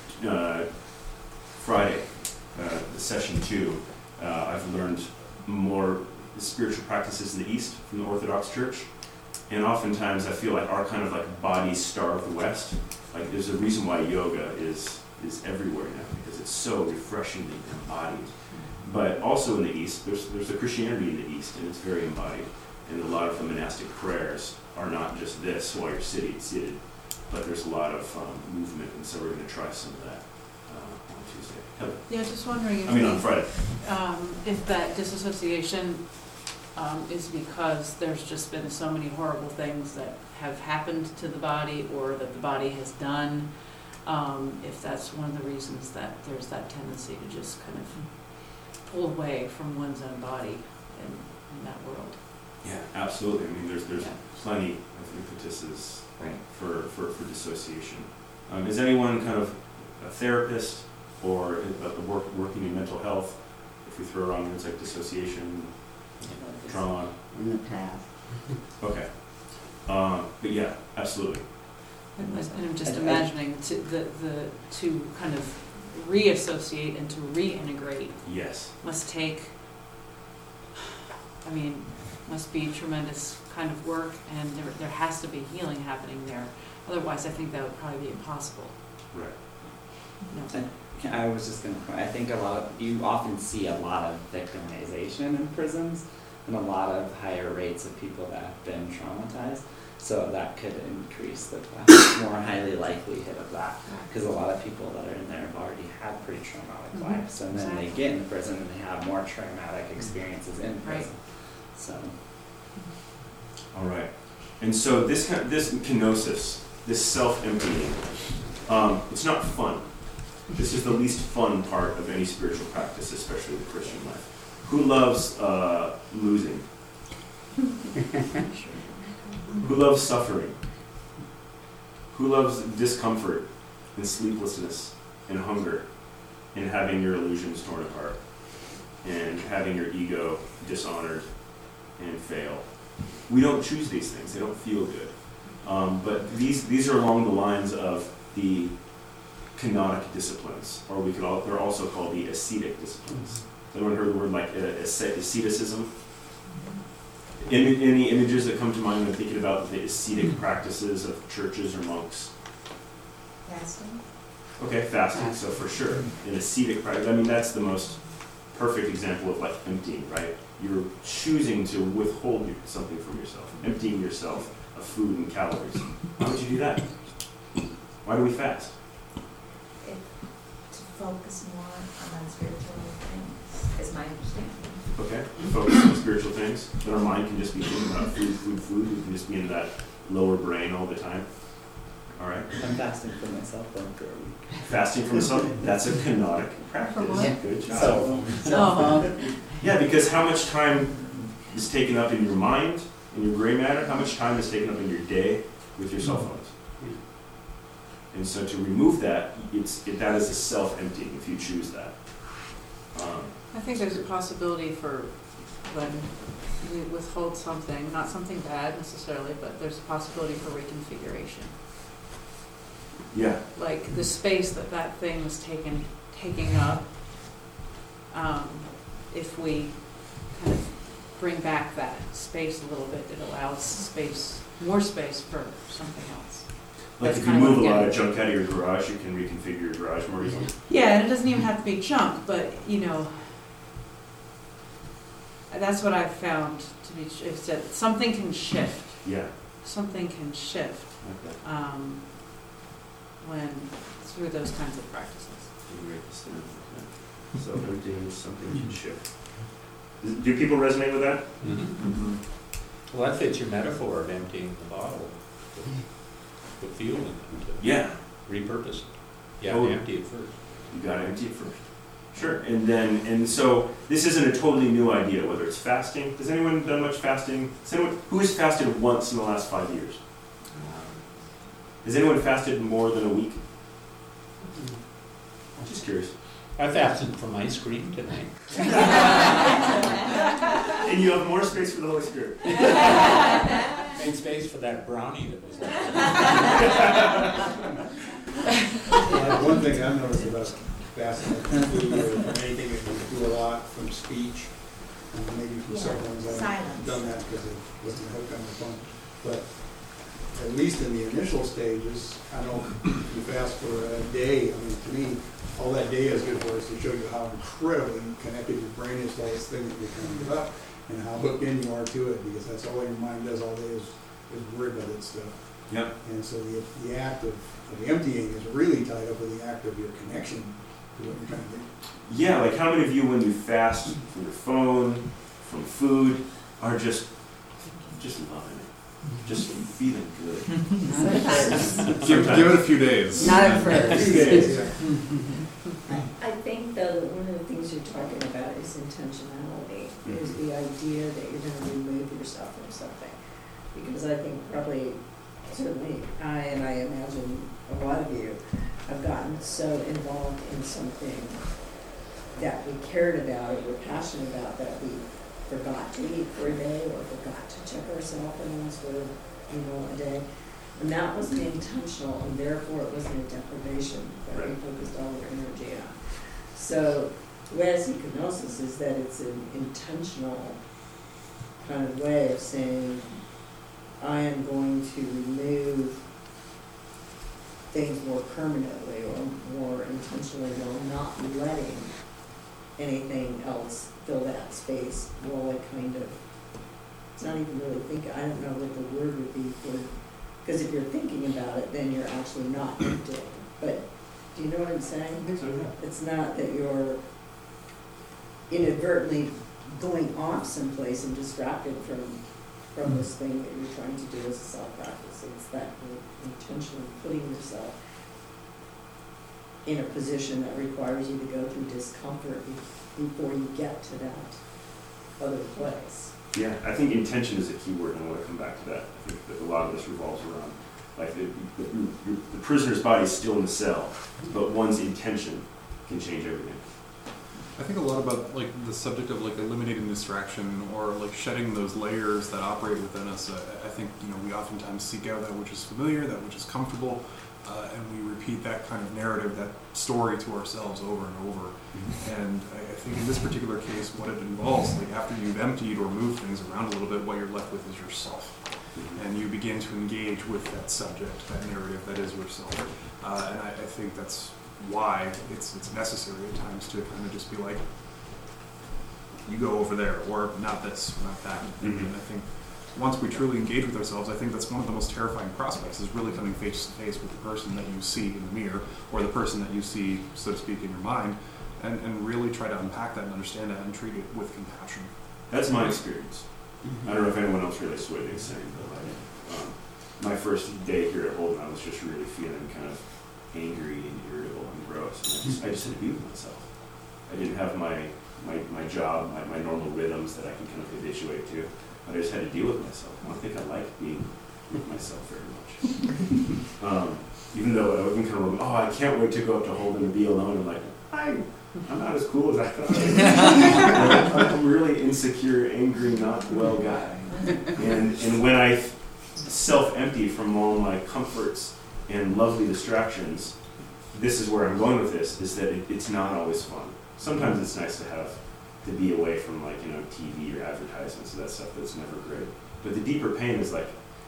Speaker 2: Friday, session 2, I've learned more spiritual practices in the East from the Orthodox Church. And oftentimes I feel like our kind of like bodies starve the West. Like there's a reason why yoga is everywhere now, because it's so refreshingly embodied. But also in the East, there's a Christianity in the East, and it's very embodied. And a lot of the monastic prayers are not just this while you're seated, but there's a lot of movement, and so we're going to try some of that on Tuesday. Heather?
Speaker 3: Yeah, just wondering
Speaker 2: on Friday.
Speaker 3: if that disassociation is because there's just been so many horrible things that have happened to the body or that the body has done, if that's one of the reasons that there's that tendency to just kind of pull away from one's own body in that world.
Speaker 2: Yeah, absolutely. I mean, there's
Speaker 3: Yeah.
Speaker 2: plenty of impetuses
Speaker 3: Right.
Speaker 2: for dissociation. Is anyone kind of a therapist or working in mental health? If we throw around words like dissociation, trauma.
Speaker 6: In the past.
Speaker 2: Okay. But yeah, absolutely.
Speaker 3: And I'm just imagining to kind of reassociate and to reintegrate
Speaker 2: Yes.
Speaker 3: must be tremendous kind of work, and there has to be healing happening there. Otherwise, I think that would probably be impossible.
Speaker 2: Right.
Speaker 3: No.
Speaker 10: I was just going to point, I think you often see a lot of victimization in prisons and a lot of higher rates of people that have been traumatized. So that could increase the more highly likelihood of that, because a lot of people that are in there have already had pretty traumatic lives, and then they get in prison and they have more traumatic experiences in prison. So.
Speaker 2: All right. And so this kenosis, this self-emptying, it's not fun. This is the least fun part of any spiritual practice, especially the Christian life. Who loves losing? Who loves suffering? Who loves discomfort and sleeplessness and hunger and having your illusions torn apart and having your ego dishonored and fail? We don't choose these things. They don't feel good. But these are along the lines of the kenotic disciplines, or they're also called the ascetic disciplines. Anyone heard the word like asceticism? Any images that come to mind when thinking about the ascetic practices of churches or monks?
Speaker 7: Fasting?
Speaker 2: Okay, fasting, so for sure. An ascetic practice, I mean, that's the most perfect example of like emptying, right? You're choosing to withhold something from yourself, emptying yourself of food and calories. Why would you do that? Why do we fast?
Speaker 7: To focus more on spiritual things, is my understanding.
Speaker 2: Okay, focus on spiritual things. Then our mind can just be thinking about food. We can just be in that lower brain all the time. All right.
Speaker 10: I'm fasting for myself phone for a week.
Speaker 2: Fasting from something, that's a kenotic practice.
Speaker 3: For what?
Speaker 2: Good job.
Speaker 10: So,
Speaker 3: Oh.
Speaker 2: Yeah, because how much time is taken up in your mind, in your gray matter? How much time is taken up in your day with your cell phones? And so to remove that, that is a self-emptying if you choose that.
Speaker 3: I think there's a possibility for when we withhold something, not something bad necessarily, but there's a possibility for reconfiguration.
Speaker 2: Yeah,
Speaker 3: Like the space that thing was taking up, if we kind of bring back that space a little bit, it allows more space for something else.
Speaker 2: like
Speaker 3: That's
Speaker 2: if you
Speaker 3: kind of
Speaker 2: move
Speaker 3: what
Speaker 2: a
Speaker 3: I'm
Speaker 2: lot of
Speaker 3: getting.
Speaker 2: junk out of your garage, you can reconfigure your garage more easily.
Speaker 3: Yeah, and it doesn't even have to be junk, but that's what I've found to be, is that something can shift.
Speaker 2: Yeah.
Speaker 3: Something can shift
Speaker 2: Okay.
Speaker 3: when through those kinds of practices.
Speaker 2: You write this down. Okay. So emptying something can shift. Do people resonate with that?
Speaker 9: Mm-hmm. Well, that fits your metaphor of emptying the bottle, put fuel in it, to
Speaker 2: Yeah.
Speaker 9: repurpose it. You have
Speaker 2: Oh.
Speaker 9: to empty it first.
Speaker 2: You gotta empty it first. Sure. And so this isn't a totally new idea, whether it's fasting. Has anyone done much fasting? Who has fasted once in the last 5 years? Has anyone fasted more than a week? I'm just curious.
Speaker 9: I fasted from ice cream tonight.
Speaker 2: And you have more space for the Holy Spirit.
Speaker 9: Made space for that brownie that was left.
Speaker 4: One thing I've noticed about fasting, food or anything that you do a lot from speech, and maybe from
Speaker 7: Yeah,
Speaker 4: someone's
Speaker 7: silence.
Speaker 4: done that because it wasn't hooked on the phone. But at least in the initial stages, I know you fast for a day. I mean, to me, all that day is good for us to show you how incredibly connected your brain is to all this thing that you're trying to give up, and how hooked in you are to it, because that's all your mind does all day is worry about that stuff.
Speaker 2: Yep.
Speaker 4: And so the act of emptying is really tied up with the act of your connection to what you're trying to do.
Speaker 2: Yeah, like how many of you, when you fast from your phone, from food, are just loving it? Just feeling good.
Speaker 11: Give it a few days.
Speaker 6: Not at first.
Speaker 4: Few days, yeah.
Speaker 6: I think though that one of the things you're talking about is intentionality, is the idea that you're gonna remove yourself from something. Because I think probably, certainly I imagine a lot of you have gotten so involved in something that we cared about or were passionate about that we forgot to eat for a day or forgot to check our cell phones for, a day. And that wasn't intentional, and therefore it wasn't a deprivation that we focused all our energy on. So, the way I see kenosis is that it's an intentional kind of way of saying, I am going to remove things more permanently or more intentionally while not letting anything else fill that space while I kind of, it's not even really thinking, I don't know what the word would be for, because if you're thinking about it, then you're actually not emptying. But do you know what I'm saying?
Speaker 2: I think so, yeah.
Speaker 6: It's not that you're inadvertently going off someplace and distracted from this thing that you're trying to do as a self-practice. It's that you're intentionally putting yourself in a position that requires you to go through discomfort before you get to that other place.
Speaker 2: Yeah, I think intention is a key word, and I want to come back to that. I think that a lot of this revolves around, like the prisoner's body is still in the cell, but one's intention can change everything.
Speaker 11: I think a lot about like the subject of like eliminating distraction or like shedding those layers that operate within us. I think we oftentimes seek out that which is familiar, that which is comfortable, and we repeat that kind of narrative, that story to ourselves over and over. Mm-hmm. And I think in this particular case, what it involves, like after you've emptied or moved things around a little bit, what you're left with is yourself. And you begin to engage with that subject, that narrative that is yourself. And I think that's why it's necessary at times to kind of just be like, you go over there, or not this, or not that. Mm-hmm. And I think once we truly engage with ourselves, I think that's one of the most terrifying prospects, is really coming face to face with the person that you see in the mirror, or the person that you see, so to speak, in your mind, and really try to unpack that and understand that and treat it with compassion.
Speaker 2: That's my experience. I don't know if anyone else really swayed the same, but my first day here at Holden, I was just really feeling kind of angry and irritable and gross. And I just had to be with myself. I didn't have my job, my normal rhythms that I can kind of habituate to. But I just had to deal with myself. I don't think I like being with myself very much. Even though I've been kind of, I can't wait to go up to Holden and be alone. I'm like, I'm not as cool as I thought. I'm really insecure, angry, not well guy. And when I self-empty from all my comforts and lovely distractions, this is where I'm going with this, is that it's not always fun. Sometimes it's nice to be away from TV or advertisements and that stuff that's never great. But the deeper pain is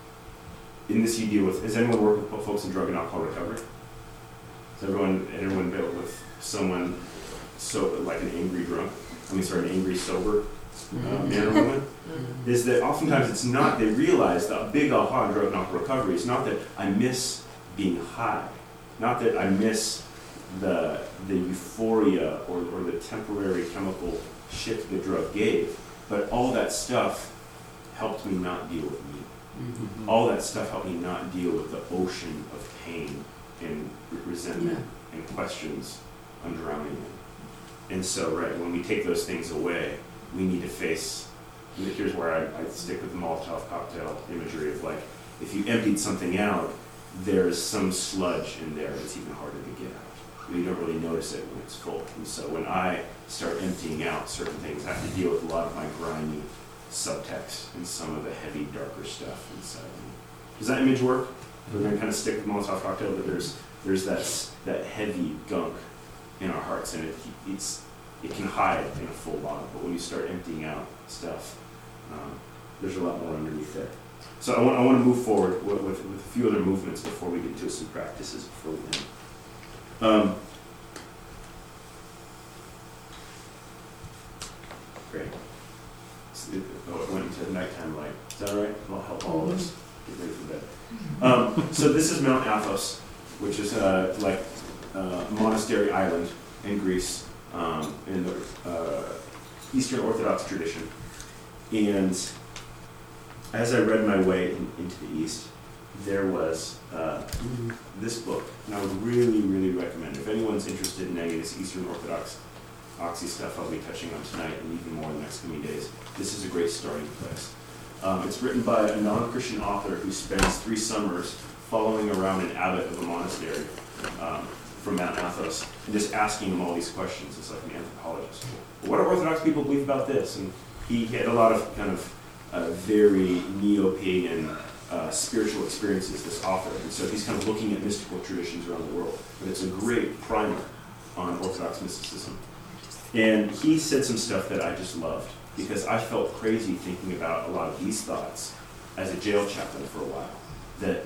Speaker 2: in this you deal with, has anyone worked with folks in drug and alcohol recovery? Has everyone dealt with someone like an angry drunk? An angry sober man or woman? Is that oftentimes it's not, they realize the big aha in drug and alcohol recovery is not that I miss being high, not that I miss the euphoria or the temporary chemical shift the drug gave, but all that stuff helped me not deal with me. Mm-hmm. All that stuff helped me not deal with the ocean of pain and resentment and questions I'm drowning in. And so, when we take those things away, we need to face, here's where I stick with the Molotov cocktail imagery of if you emptied something out, there's some sludge in there that's even harder to get out. You don't really notice it when it's full. And so when I start emptying out certain things, I have to deal with a lot of my grimy subtext and some of the heavy, darker stuff inside me. Does that image work? We're going to kind of stick with Molotov cocktail, but there's that heavy gunk in our hearts, and it can hide in a full bottle. But when you start emptying out stuff, there's a lot more underneath there. So I want to move forward with a few other movements before we get into some practices before we end. Great. It went into nighttime light. Is that all right? I'll help all of us get ready for bed. So this is Mount Athos, which is a monastery island in Greece, in the Eastern Orthodox tradition. And as I read my way into the East, there was this book, and I would really, really recommend it. If anyone's interested in any of this Eastern Orthodox Oxy stuff I'll be touching on tonight and even more in the next coming days, this is a great starting place. It's written by a non-Christian author who spends 3 summers following around an abbot of a monastery from Mount Athos and just asking him all these questions. It's like an anthropologist. What do Orthodox people believe about this? And he had a lot of kind of very neo-pagan spiritual experiences, this author. And so he's kind of looking at mystical traditions around the world. But it's a great primer on Orthodox mysticism. And he said some stuff that I just loved, because I felt crazy thinking about a lot of these thoughts as a jail chaplain for a while. That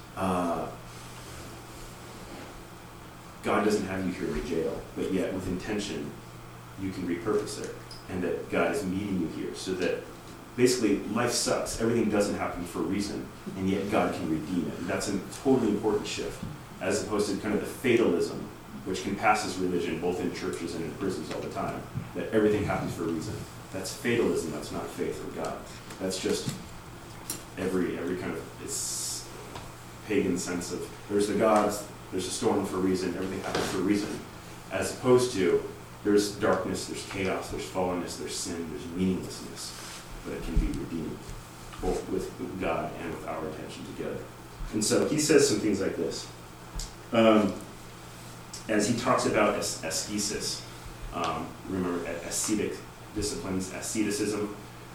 Speaker 2: God doesn't have you here in jail, but yet with intention you can repurpose it. And that God is meeting you here, so that basically life sucks, everything doesn't happen for a reason, and yet God can redeem it. And that's a totally important shift, as opposed to kind of the fatalism, which can pass as religion both in churches and in prisons all the time, that everything happens for a reason. That's fatalism, that's not faith in God. That's just every kind of, it's pagan sense of, there's the gods, there's a storm for a reason, everything happens for a reason, as opposed to, there's darkness, there's chaos, there's fallenness, there's sin, there's meaninglessness, but it can be redeemed, both with God and with our intention together. And so he says some things like this. As he talks about ascesis, remember ascetic disciplines, asceticism,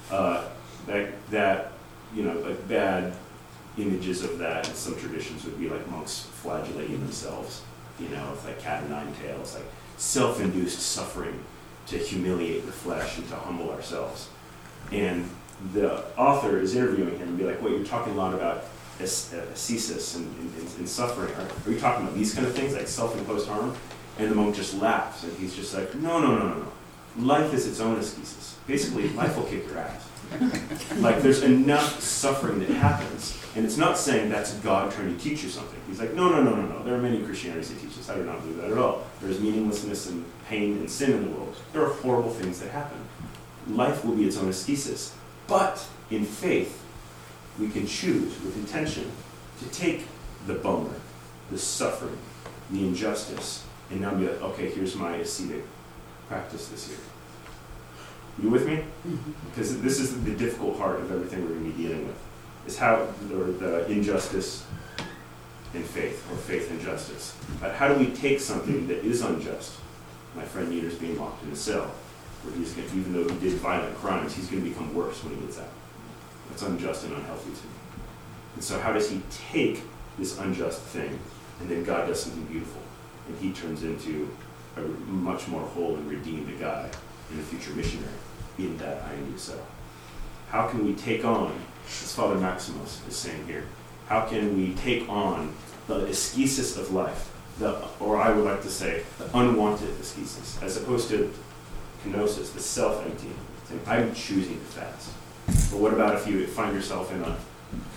Speaker 2: that like bad images of that in some traditions would be like monks flagellating themselves, with like cat o' nine tails, like self-induced suffering to humiliate the flesh and to humble ourselves. And the author is interviewing him and be like, wait, you're talking a lot about ascesis and suffering. Are you talking about these kind of things, like self-imposed harm? And the monk just laughs, and he's just like, no. Life is its own ascesis. Basically, life will kick your ass. Like, there's enough suffering that happens, and it's not saying that's God trying to teach you something. He's like, no. There are many Christianities that teach us. I do not believe that at all. There's meaninglessness and pain and sin in the world. There are horrible things that happen. Life will be its own ascesis. But in faith, we can choose with intention to take the bummer, the suffering, the injustice, and now be like, okay, here's my ascetic practice this year. You with me? Because this is the difficult part of everything we're going to be dealing with, is how the injustice in faith, or faith and justice. But how do we take something that is unjust? My friend Nieder's being locked in a cell, where he's going to, even though he did violent crimes, he's going to become worse when he gets out. That's unjust and unhealthy to me. And so how does he take this unjust thing, and then God does something beautiful, and he turns into a much more whole and redeemed guy and a future missionary in that IMU cell? How can we take on, as Father Maximus is saying here, how can we take on the ascesis of life, or I would like to say, the unwanted ascesis, as opposed to kenosis, the self-emptying, saying, I'm choosing to fast. But what about if you find yourself in a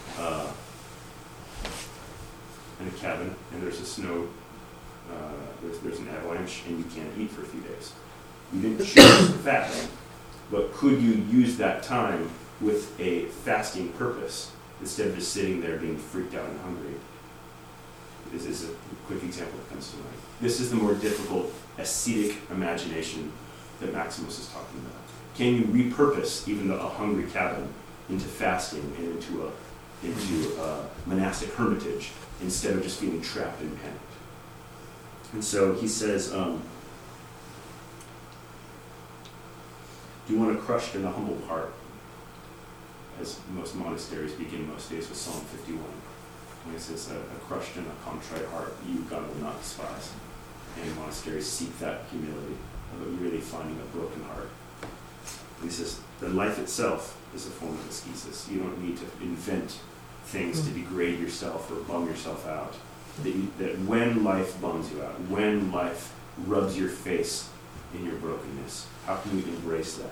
Speaker 2: cabin and there's a snow, there's an avalanche and you can't eat for a few days? You didn't choose to fast, but could you use that time with a fasting purpose instead of just sitting there being freaked out and hungry? This is a quick example that comes to mind. This is the more difficult ascetic imagination that Maximus is talking about. Can you repurpose even a hungry cabin into fasting and into a monastic hermitage instead of just feeling trapped and panicked? And so he says, do you want a crushed and a humble heart? As most monasteries begin most days with Psalm 51. When it says a crushed and a contrite heart, you, God, will not despise. And monasteries seek that humility of really finding a broken heart. And he says, the life itself is a form of ascesis. You don't need to invent things to degrade yourself or bum yourself out. That when life bums you out, when life rubs your face in your brokenness, how can you embrace that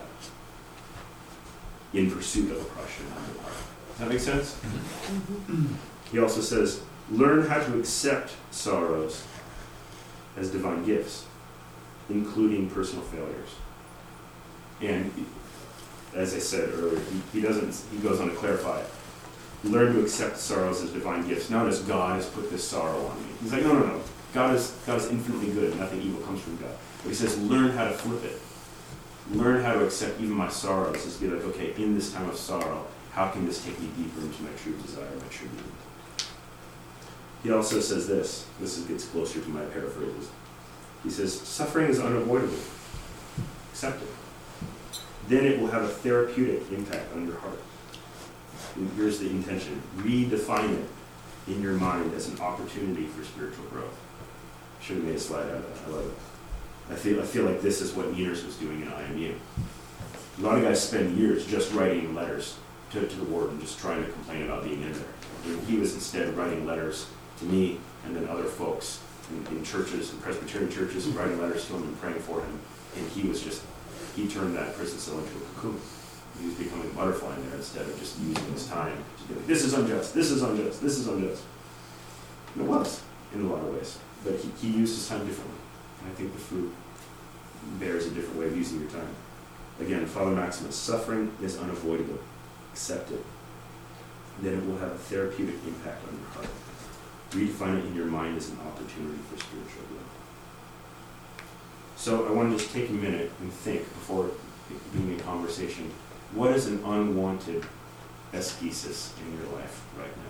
Speaker 2: in pursuit of a crushed and humble heart? Does that make sense? He also says, learn how to accept sorrows as divine gifts, including personal failures. And as I said earlier, he goes on to clarify it. Learn to accept sorrows as divine gifts, not as God has put this sorrow on me. He's like, no. God is infinitely good. Nothing evil comes from God. But he says, learn how to flip it. Learn how to accept even my sorrows. Is be like, okay, in this time of sorrow, how can this take me deeper into my true desire, my true need? He also says this gets closer to my paraphrases. He says, suffering is unavoidable. Accept it. Then it will have a therapeutic impact on your heart. And here's the intention. Redefine it in your mind as an opportunity for spiritual growth. Should have made a slide out of that. I love it. I feel like this is what Nieder's was doing in IMU. A lot of guys spend years just writing letters to the warden, just trying to complain about being in there. And he was instead writing letters to me and then other folks in churches, in Presbyterian churches, and writing letters to him and praying for him. And he turned that prison cell into a cocoon. He was becoming a butterfly in there instead of just using his time to be like, this is unjust, this is unjust, this is unjust. And it was, in a lot of ways. But he used his time differently. And I think the fruit bears a different way of using your time. Again, Father Maximus, suffering is unavoidable. Accept it. Then it will have a therapeutic impact on your heart. Redefine it in your mind as an opportunity for spiritual growth. So I want to just take a minute and think before beginning a conversation. What is an unwanted ascesis in your life right now?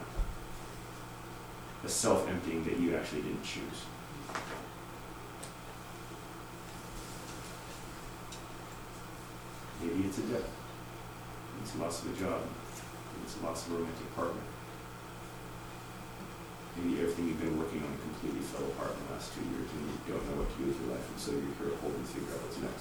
Speaker 2: A self-emptying that you actually didn't choose. it's a death. It's loss of a job. It's loss of a romantic partner. Maybe everything you've been working on completely fell apart in the last 2 years and you don't know what to do with your life, and so you're here holding to figure out what's next.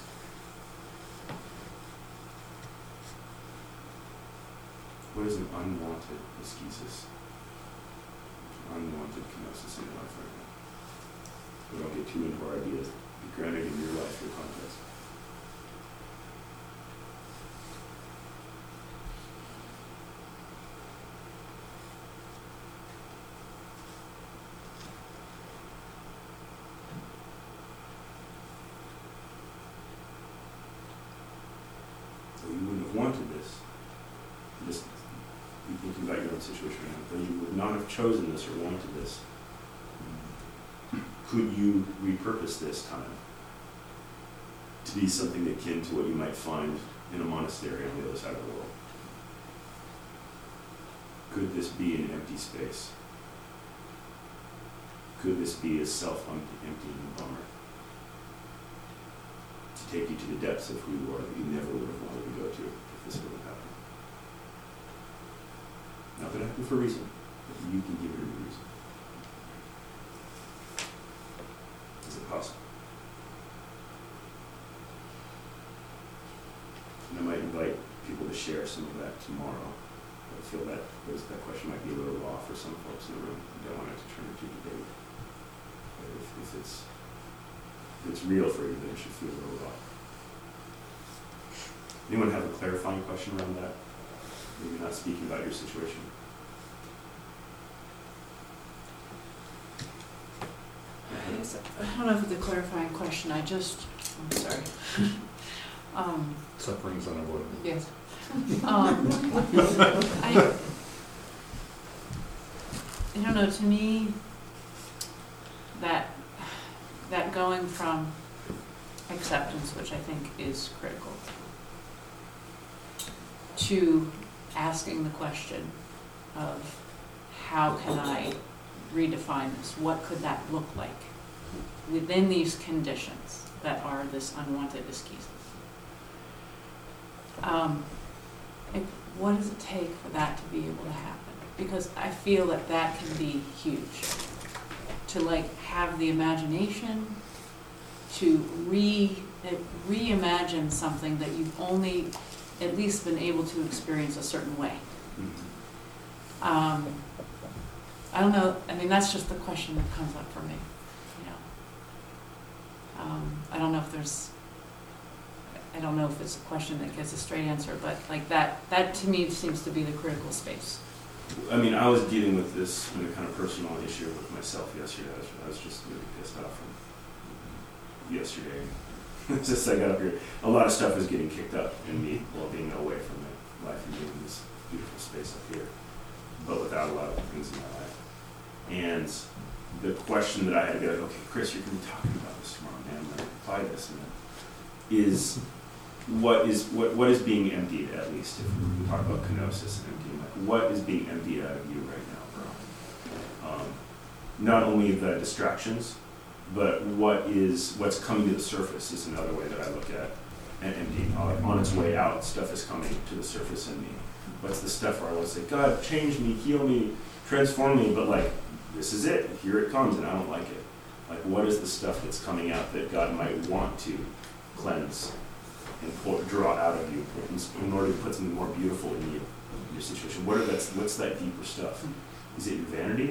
Speaker 2: What is an unwanted ascesis? Unwanted kenosis in your life right now? We don't get too into our ideas. Be grounded in your life, your context. So you wouldn't have wanted this. Just be thinking about your own situation right now. But you would not have chosen this or wanted this. Could you repurpose this time to be something akin to what you might find in a monastery on the other side of the world? Could this be an empty space? Could this be a self-emptying bummer? To take you to the depths of who you are that you never would have wanted to go to if this would have happened. Not that it happened for a reason, but you can give it a reason. Is it possible? And I might invite people to share some of that tomorrow. I feel that that question might be a little raw for some folks in the room. I don't want it to turn into a debate. But if it's real for you, then it should feel a little raw. Anyone have a clarifying question around that? Maybe not speaking about your situation.
Speaker 3: I don't know if it's a clarifying question, I'm sorry.
Speaker 11: Suffering's unavoidable.
Speaker 3: Yes. I don't know, to me, that going from acceptance, which I think is critical, to asking the question of how can I redefine this? What could that look like within these conditions that are this unwanted ascesis? What does it take for that to be able to happen? Because I feel that that can be huge. To like have the imagination to reimagine something that you've only at least been able to experience a certain way. I don't know, I mean, that's just the question that comes up for me, you know. I don't know if it's a question that gets a straight answer, but like that to me seems to be the critical space.
Speaker 2: I mean, I was dealing with this in a kind of personal issue with myself yesterday. I was just really pissed off from yesterday. It's just I got up here, a lot of stuff was getting kicked up in me while being away from my life and being in this beautiful space up here, but without a lot of things in my life. And the question that I had to go, okay, Chris, you're going to be talking about this tomorrow, man. Like, apply this, man. Is what is being emptied, at least, if we talk about kenosis and emptying, like what is being emptied out of you right now, bro? Not only the distractions, but what's coming to the surface is another way that I look at and emptying. Like on its way out, stuff is coming to the surface in me. What's the stuff where I want to say, God, change me, heal me, transform me, but like, this is it, here it comes, and I don't like it. Like, what is the stuff that's coming out that God might want to cleanse and draw out of you in order to put something more beautiful in you, in your situation? What's that deeper stuff? Is it your vanity?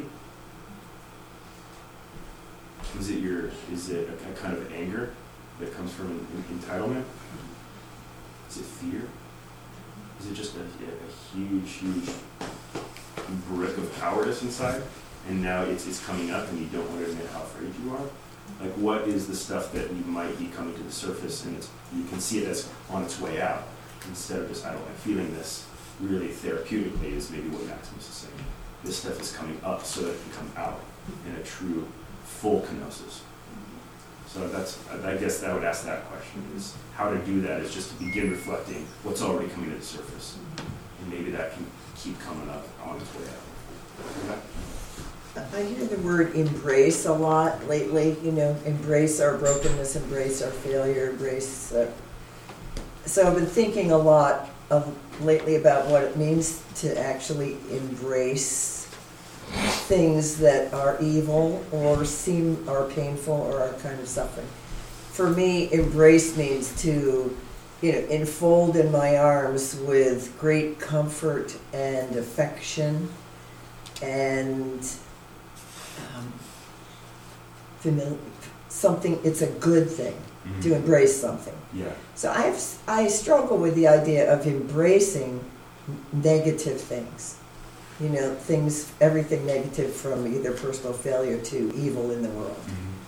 Speaker 2: Is it a kind of anger that comes from entitlement? Is it fear? Is it just a huge brick of cowardice inside, and now it's coming up and you don't want to admit how afraid you are? Like, what is the stuff that you might be coming to the surface and you can see it as on its way out, instead of just, I don't like feeling this really therapeutically, is maybe what Maximus is saying. This stuff is coming up so that it can come out in a true, full kenosis. So I guess I would ask that question, is how to do that is just to begin reflecting what's already coming to the surface. And maybe that can keep coming up on its way out. Okay?
Speaker 12: I hear the word embrace a lot lately, embrace our brokenness, embrace our failure, embrace So I've been thinking a lot lately about what it means to actually embrace things that are evil or are painful or are kind of suffering. For me, embrace means to, enfold in my arms with great comfort and affection and something. It's a good thing to embrace something.
Speaker 2: Yeah.
Speaker 12: So I struggle with the idea of embracing negative things. Everything negative from either personal failure to evil in the world.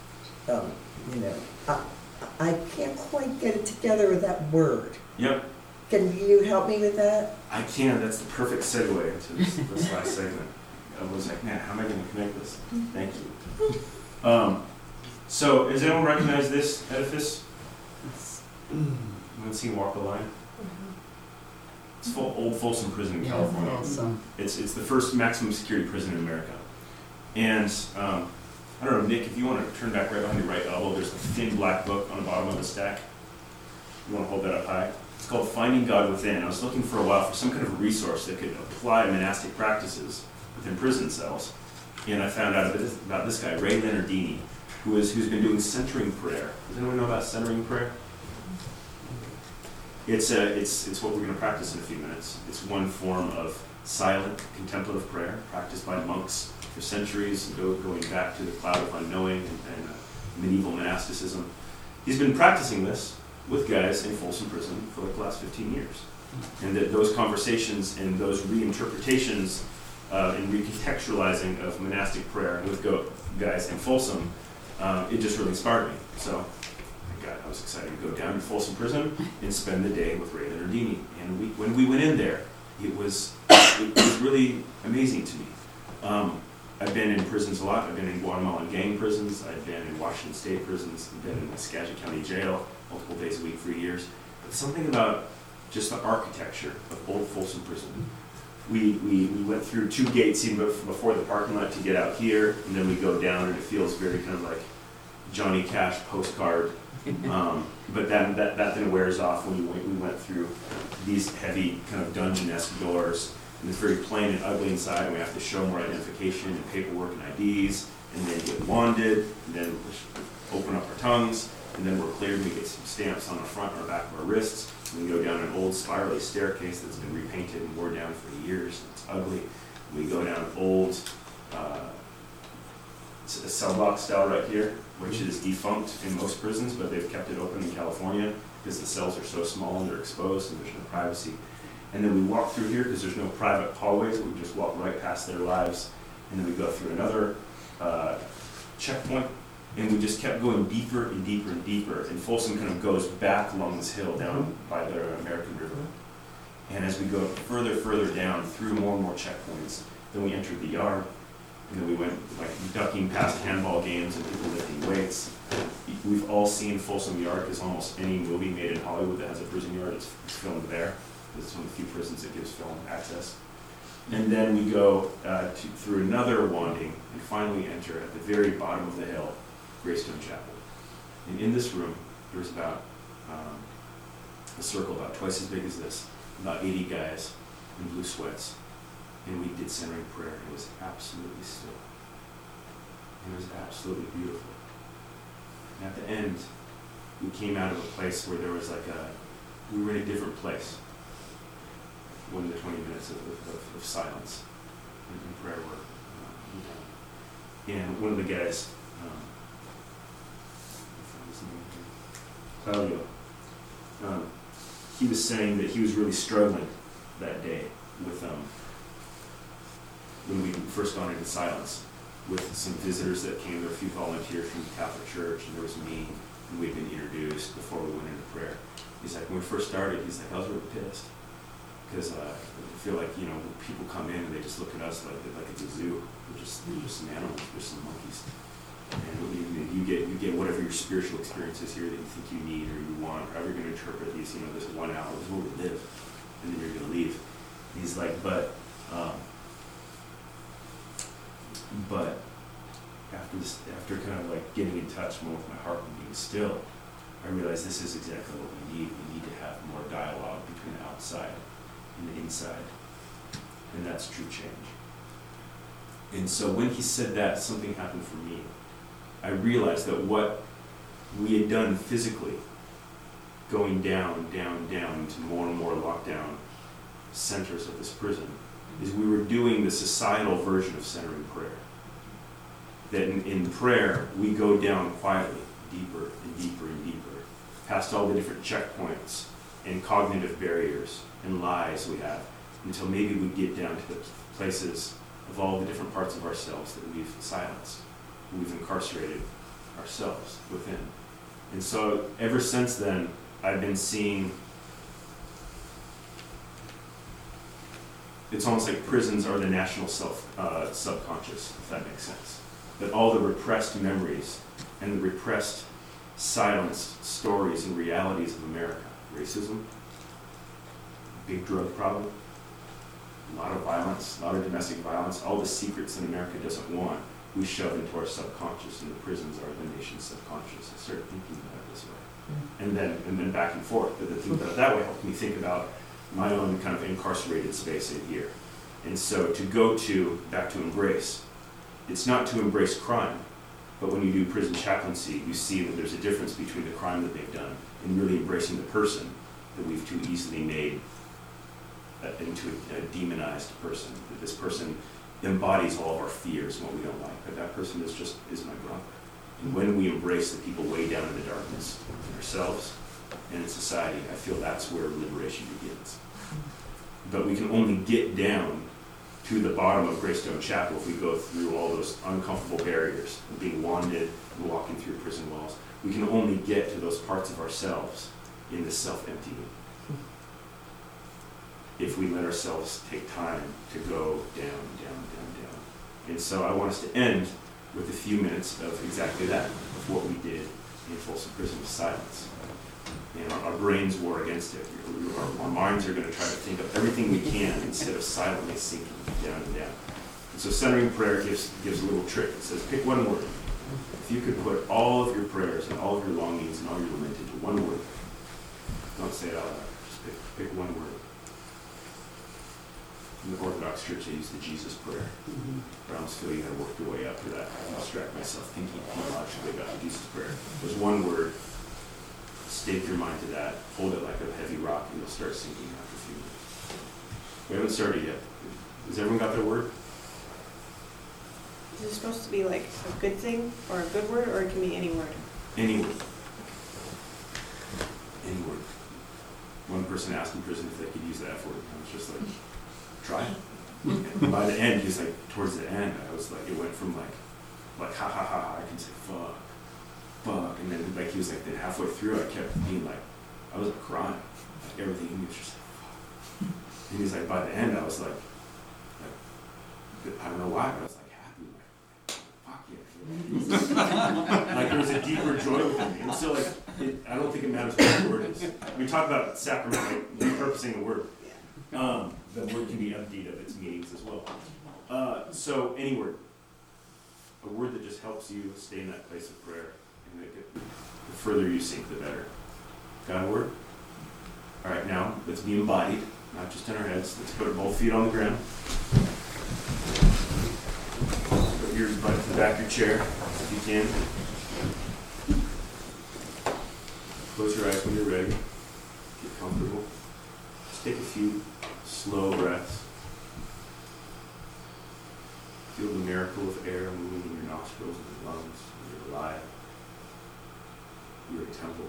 Speaker 12: I can't quite get it together with that word.
Speaker 2: Yep.
Speaker 12: Can you help me with that?
Speaker 2: I can. That's the perfect segue into this last segment. I was like, man, how am I going to connect this? Thank you. So, does anyone recognize this edifice? Anyone seen Walk the Line? It's old Folsom Prison in California.
Speaker 12: Awesome.
Speaker 2: It's the first maximum security prison in America. And I don't know, Nick, if you want to turn back right behind your right elbow, there's a thin black book on the bottom of the stack. You want to hold that up high? It's called Finding God Within. I was looking for a while for some kind of a resource that could apply monastic practices within prison cells. And I found out about this guy, Ray Leonardini, who's been doing centering prayer. Does anyone know about centering prayer? It's what we're going to practice in a few minutes. It's one form of silent contemplative prayer practiced by monks for centuries, going back to the cloud of unknowing and medieval monasticism. He's been practicing this with guys in Folsom Prison for like the last 15 years. And that those conversations and those reinterpretations and recontextualizing of monastic prayer with guys in Folsom, it just really inspired me. So I was excited to go down to Folsom Prison and spend the day with Ray Leonardini. And when we went in there, it was really amazing to me. I've been in prisons a lot. I've been in Guatemalan gang prisons. I've been in Washington State prisons. I've been in the Skagit County Jail multiple days a week for years. But something about just the architecture of old Folsom Prison. We went through 2 gates even before the parking lot to get out here, and then we go down, and it feels very kind of like Johnny Cash postcard. But that then wears off when we went through these heavy kind of dungeon-esque doors. And it's very plain and ugly inside, and we have to show more identification and paperwork and IDs, and then get wanded, and then open up our tongues, and then we're cleared, and we get some stamps on the front or back of our wrists, and we go down an old spirally staircase that's been repainted and worn down for years. It's ugly. We go down an old cell block style right here, which is defunct in most prisons, but they've kept it open in California because the cells are so small and they're exposed and there's no privacy. And then we walk through here because there's no private hallways. We just walk right past their lives. And then we go through another checkpoint. And we just kept going deeper and deeper and deeper. And Folsom kind of goes back along this hill down by the American River. And as we go further down through more and more checkpoints, then we entered the yard. And then we went like ducking past handball games and people lifting weights. We've all seen Folsom Yard because almost any movie made in Hollywood that has a prison yard is filmed there. It's one of the few prisons that gives film access. And then we go through another wanding and finally enter at the very bottom of the hill, Greystone Chapel. And in this room, there's about a circle about twice as big as this, about 80 guys in blue sweats. And we did centering prayer. It was absolutely still. It was absolutely beautiful. And at the end, we came out of a place where there was we were in a different place. One of the 20 minutes of silence and prayer were done. And one of the guys, Claudio, he was saying that he was really struggling that day with when we first gone into silence with some visitors that came. There were a few volunteers from the Catholic Church, and there was me, and we'd been introduced before we went into prayer. He's like, when we first started, he's like, I was really pissed. Because I feel like, people come in and they just look at us like it's a zoo. They're just some animals, they're some monkeys. And you get whatever your spiritual experience is here that you think you need or you want, or however you're going to interpret these, this 1 hour, this is where we live, and then you're going to leave. And he's like, but after kind of like getting in touch more with my heart and being still, I realized this is exactly what we need. We need to have more outside and the inside. And that's true change. And so when he said that, something happened for me. I realized that what we had done physically, going down, down, down into more and more lockdown centers of this prison, is we were doing the societal version of centering prayer. That in prayer, we go down quietly, deeper and deeper and deeper, past all the different checkpoints and cognitive barriers and lies we have, until maybe we get down to the places of all the different parts of ourselves that we've silenced, we've incarcerated ourselves within. And so ever since then, I've been seeing, it's almost like prisons are the national subconscious, if that makes sense. That all the repressed memories and the repressed, silenced stories and realities of America, racism, big drug problem, a lot of violence, a lot of domestic violence, all the secrets that America doesn't want, we shove into our subconscious, and the prisons are the nation's subconscious. I started thinking about it this way. And then back and forth. But the thing about it that way helped me think about my own kind of incarcerated space in here. And so to go back to embrace, it's not to embrace crime, but when you do prison chaplaincy, you see that there's a difference between the crime that they've done and really embracing the person that we've too easily made into a demonized person. That this person embodies all of our fears and what we don't like, but that person is my brother. And when we embrace the people way down in the darkness, in ourselves and in society, I feel that's where liberation begins. But we can only get down to the bottom of Greystone Chapel if we go through all those uncomfortable barriers of being wanted and walking through prison walls. We can only get to those parts of ourselves in the self-emptying if we let ourselves take time to go down, down, down, down. And so I want us to end with a few minutes of exactly that, of what we did in Folsom Prison with silence. And our brains war against it. Our minds are going to try to think of everything we can instead of silently sinking down and down. And so centering prayer gives a little trick. It says, pick one word. If you could put all of your prayers and all of your longings and all your lament into one word, don't say it out loud. Just pick one word. In the Orthodox Church, they use the Jesus prayer. But I almost feel you got to work your way up to that. I distract myself thinking theologically about the Jesus prayer. There's one word. Stake your mind to that. Hold it like a heavy rock, and you'll start sinking after a few minutes. We haven't started yet. Has everyone got their word?
Speaker 5: Is it supposed to be like a good thing or a good word, or it can be any word?
Speaker 2: Any word. Any word. One person asked in prison if they could use the F word. I was just like, try it. And by the end, he's like, towards the end, I was like, it went from like ha ha ha, I can say fuck, and then like he was like, then halfway through, I kept being like, I was like crying, like everything in me was just like, fuck. And he's like, by the end, I was like I don't know why, but I was like happy, like, fuck yeah. Like there was a deeper joy within me, and so like, I don't think it matters what the word is. We talk about sacrament, like repurposing the word. The word can be emptied of its meanings as well. So any word. A word that just helps you stay in that place of prayer. And the further you sink, the better. Got a word? All right, now let's be embodied, not just in our heads. Let's put our both feet on the ground. Put your butt to the back of your chair, if you can. Close your eyes when you're ready. Get comfortable. Just take a few slow breaths. Feel the miracle of air moving in your nostrils and your lungs. You're alive. You're a temple.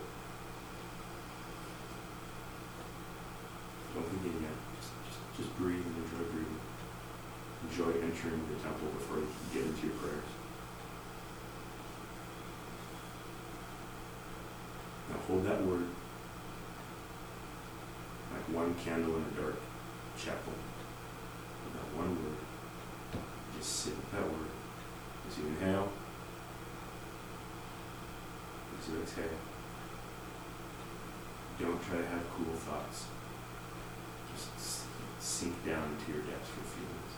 Speaker 2: Don't begin yet. Just breathe and enjoy breathing. Enjoy entering the temple before you get into your prayers. Now hold that word like one candle in a dark chapel. Hold that one word. Just sit with that word. As you inhale, as you exhale. Don't try to have cool thoughts. Just sink down into your depths for a few minutes.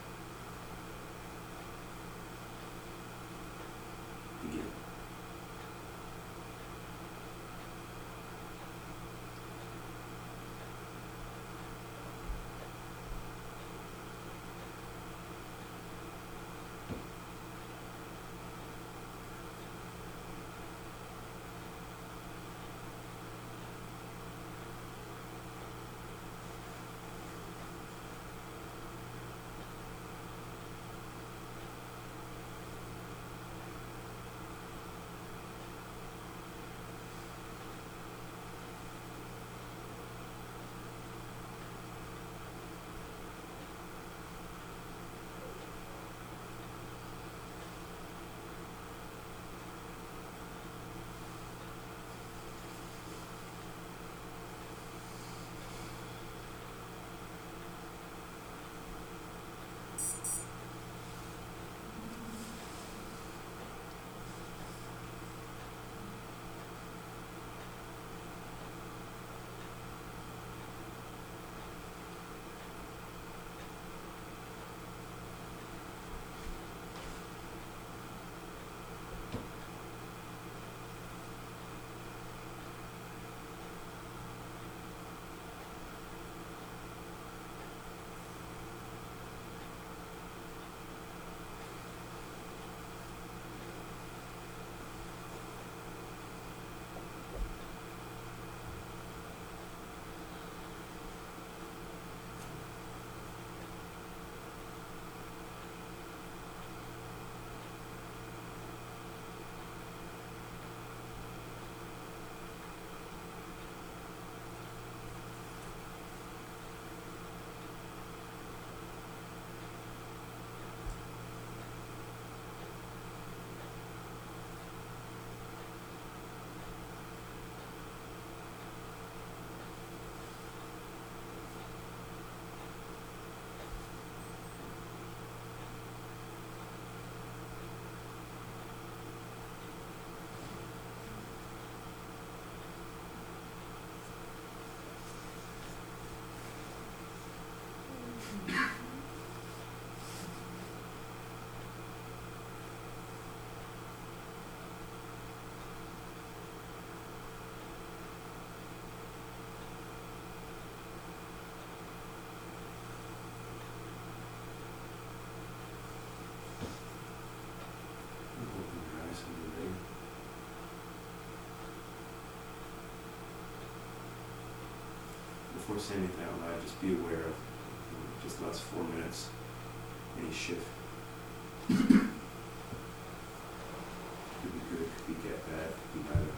Speaker 2: Begin. before saying anything out loud, just be aware of just the last 4 minutes, any shift. Could be good, could be bad, could be neither.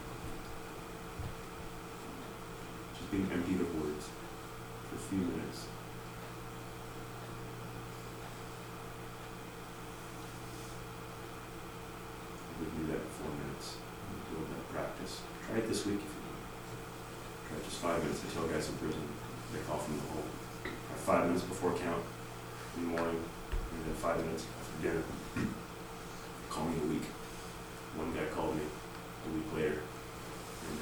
Speaker 2: Just being emptied of words for a few minutes. We can do that in 4 minutes. Build that practice. Try it this week if you want. Try it just 5 minutes. I tell guys in prison, they call from the home. Try 5 minutes before count in the morning, and then 5 minutes after dinner. Call me a week. One guy called me a week later, and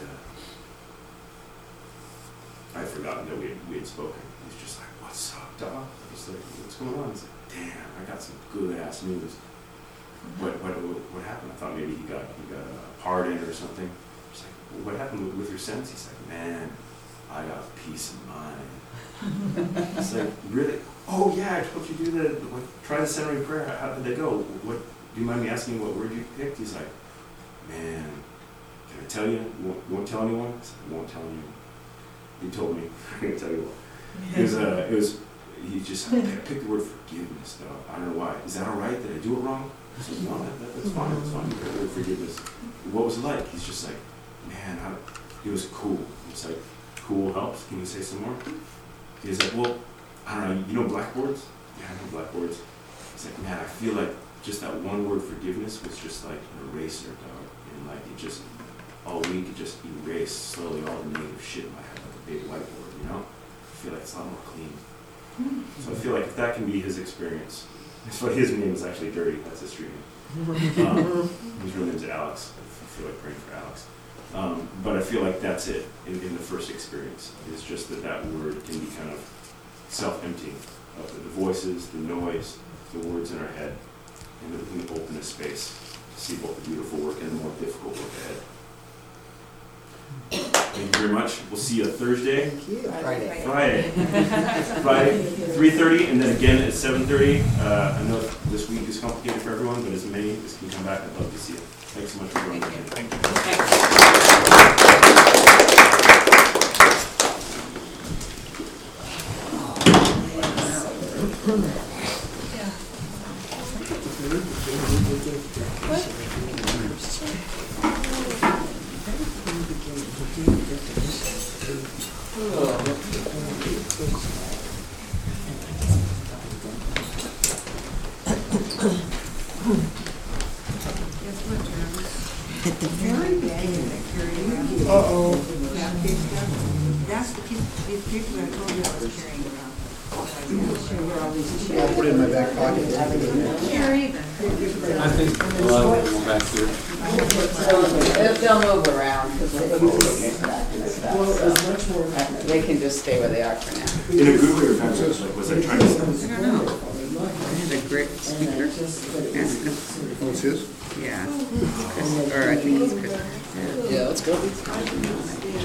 Speaker 2: I'd forgotten that we had spoken. He's just like, "What's up, dog?" I was like, "What's going on?" He's like, "Damn, I got some good ass news." What happened? I thought maybe he got a pardon or something. He's like, "What happened with your sentence?" He's like, "Man, I got peace of mind." It's like, "Really? Oh yeah, I told you to do the try the centering prayer. How did they go? What? Do you mind me asking what word you picked?" He's like, "Man, can I tell you? You won't tell anyone?" I said, "I won't tell anyone." He told me. I'm gonna tell you what. It was. He just picked the word forgiveness though. I don't know why. Is that all right? Did I do it wrong? I said, "No, that's fine. It's fine. The word forgiveness." What was it like? He's just like, "Man, it was cool." It's like, "Cool helps. Can you say some more?" He's like, "Well, I don't know. You know blackboards?" "Yeah, I know blackboards." He's like, "Man, I feel like just that one word forgiveness was just like an eraser, dog. And like it just all week it just erased slowly all the negative shit in my head like a big whiteboard, you know? I feel like it's a lot more clean." So I feel like if that can be his experience, it's funny, his name is actually Dirty, that's his street name. His real name's Alex. I feel like praying for Alex. But I feel like that's it in the first experience. It's just that word can be kind of self-emptying of the voices, the noise, the words in our head, and that we can open a space to see both the beautiful work and the more difficult work ahead. Thank you very much. We'll see you Thursday.
Speaker 12: Thank you. Friday.
Speaker 2: Friday, 3:30, and then again at 7:30. I know this week is complicated for everyone, but as many as can come back, I'd love to see you. Thanks so much for joining me.
Speaker 11: Thank you.
Speaker 13: At the very beginning, that's the people that told you I was carrying around.
Speaker 4: I'll put it in my back pocket.
Speaker 8: I think a lot of them back here.
Speaker 14: They'll move around because they can just stay where they are for now.
Speaker 2: In a good way or bad way, like, was I trying to say?
Speaker 14: I don't know. He's a great speaker. Ask him.
Speaker 4: Oh, it's his?
Speaker 14: Yeah. Or I think he's good.
Speaker 12: Yeah, let's go.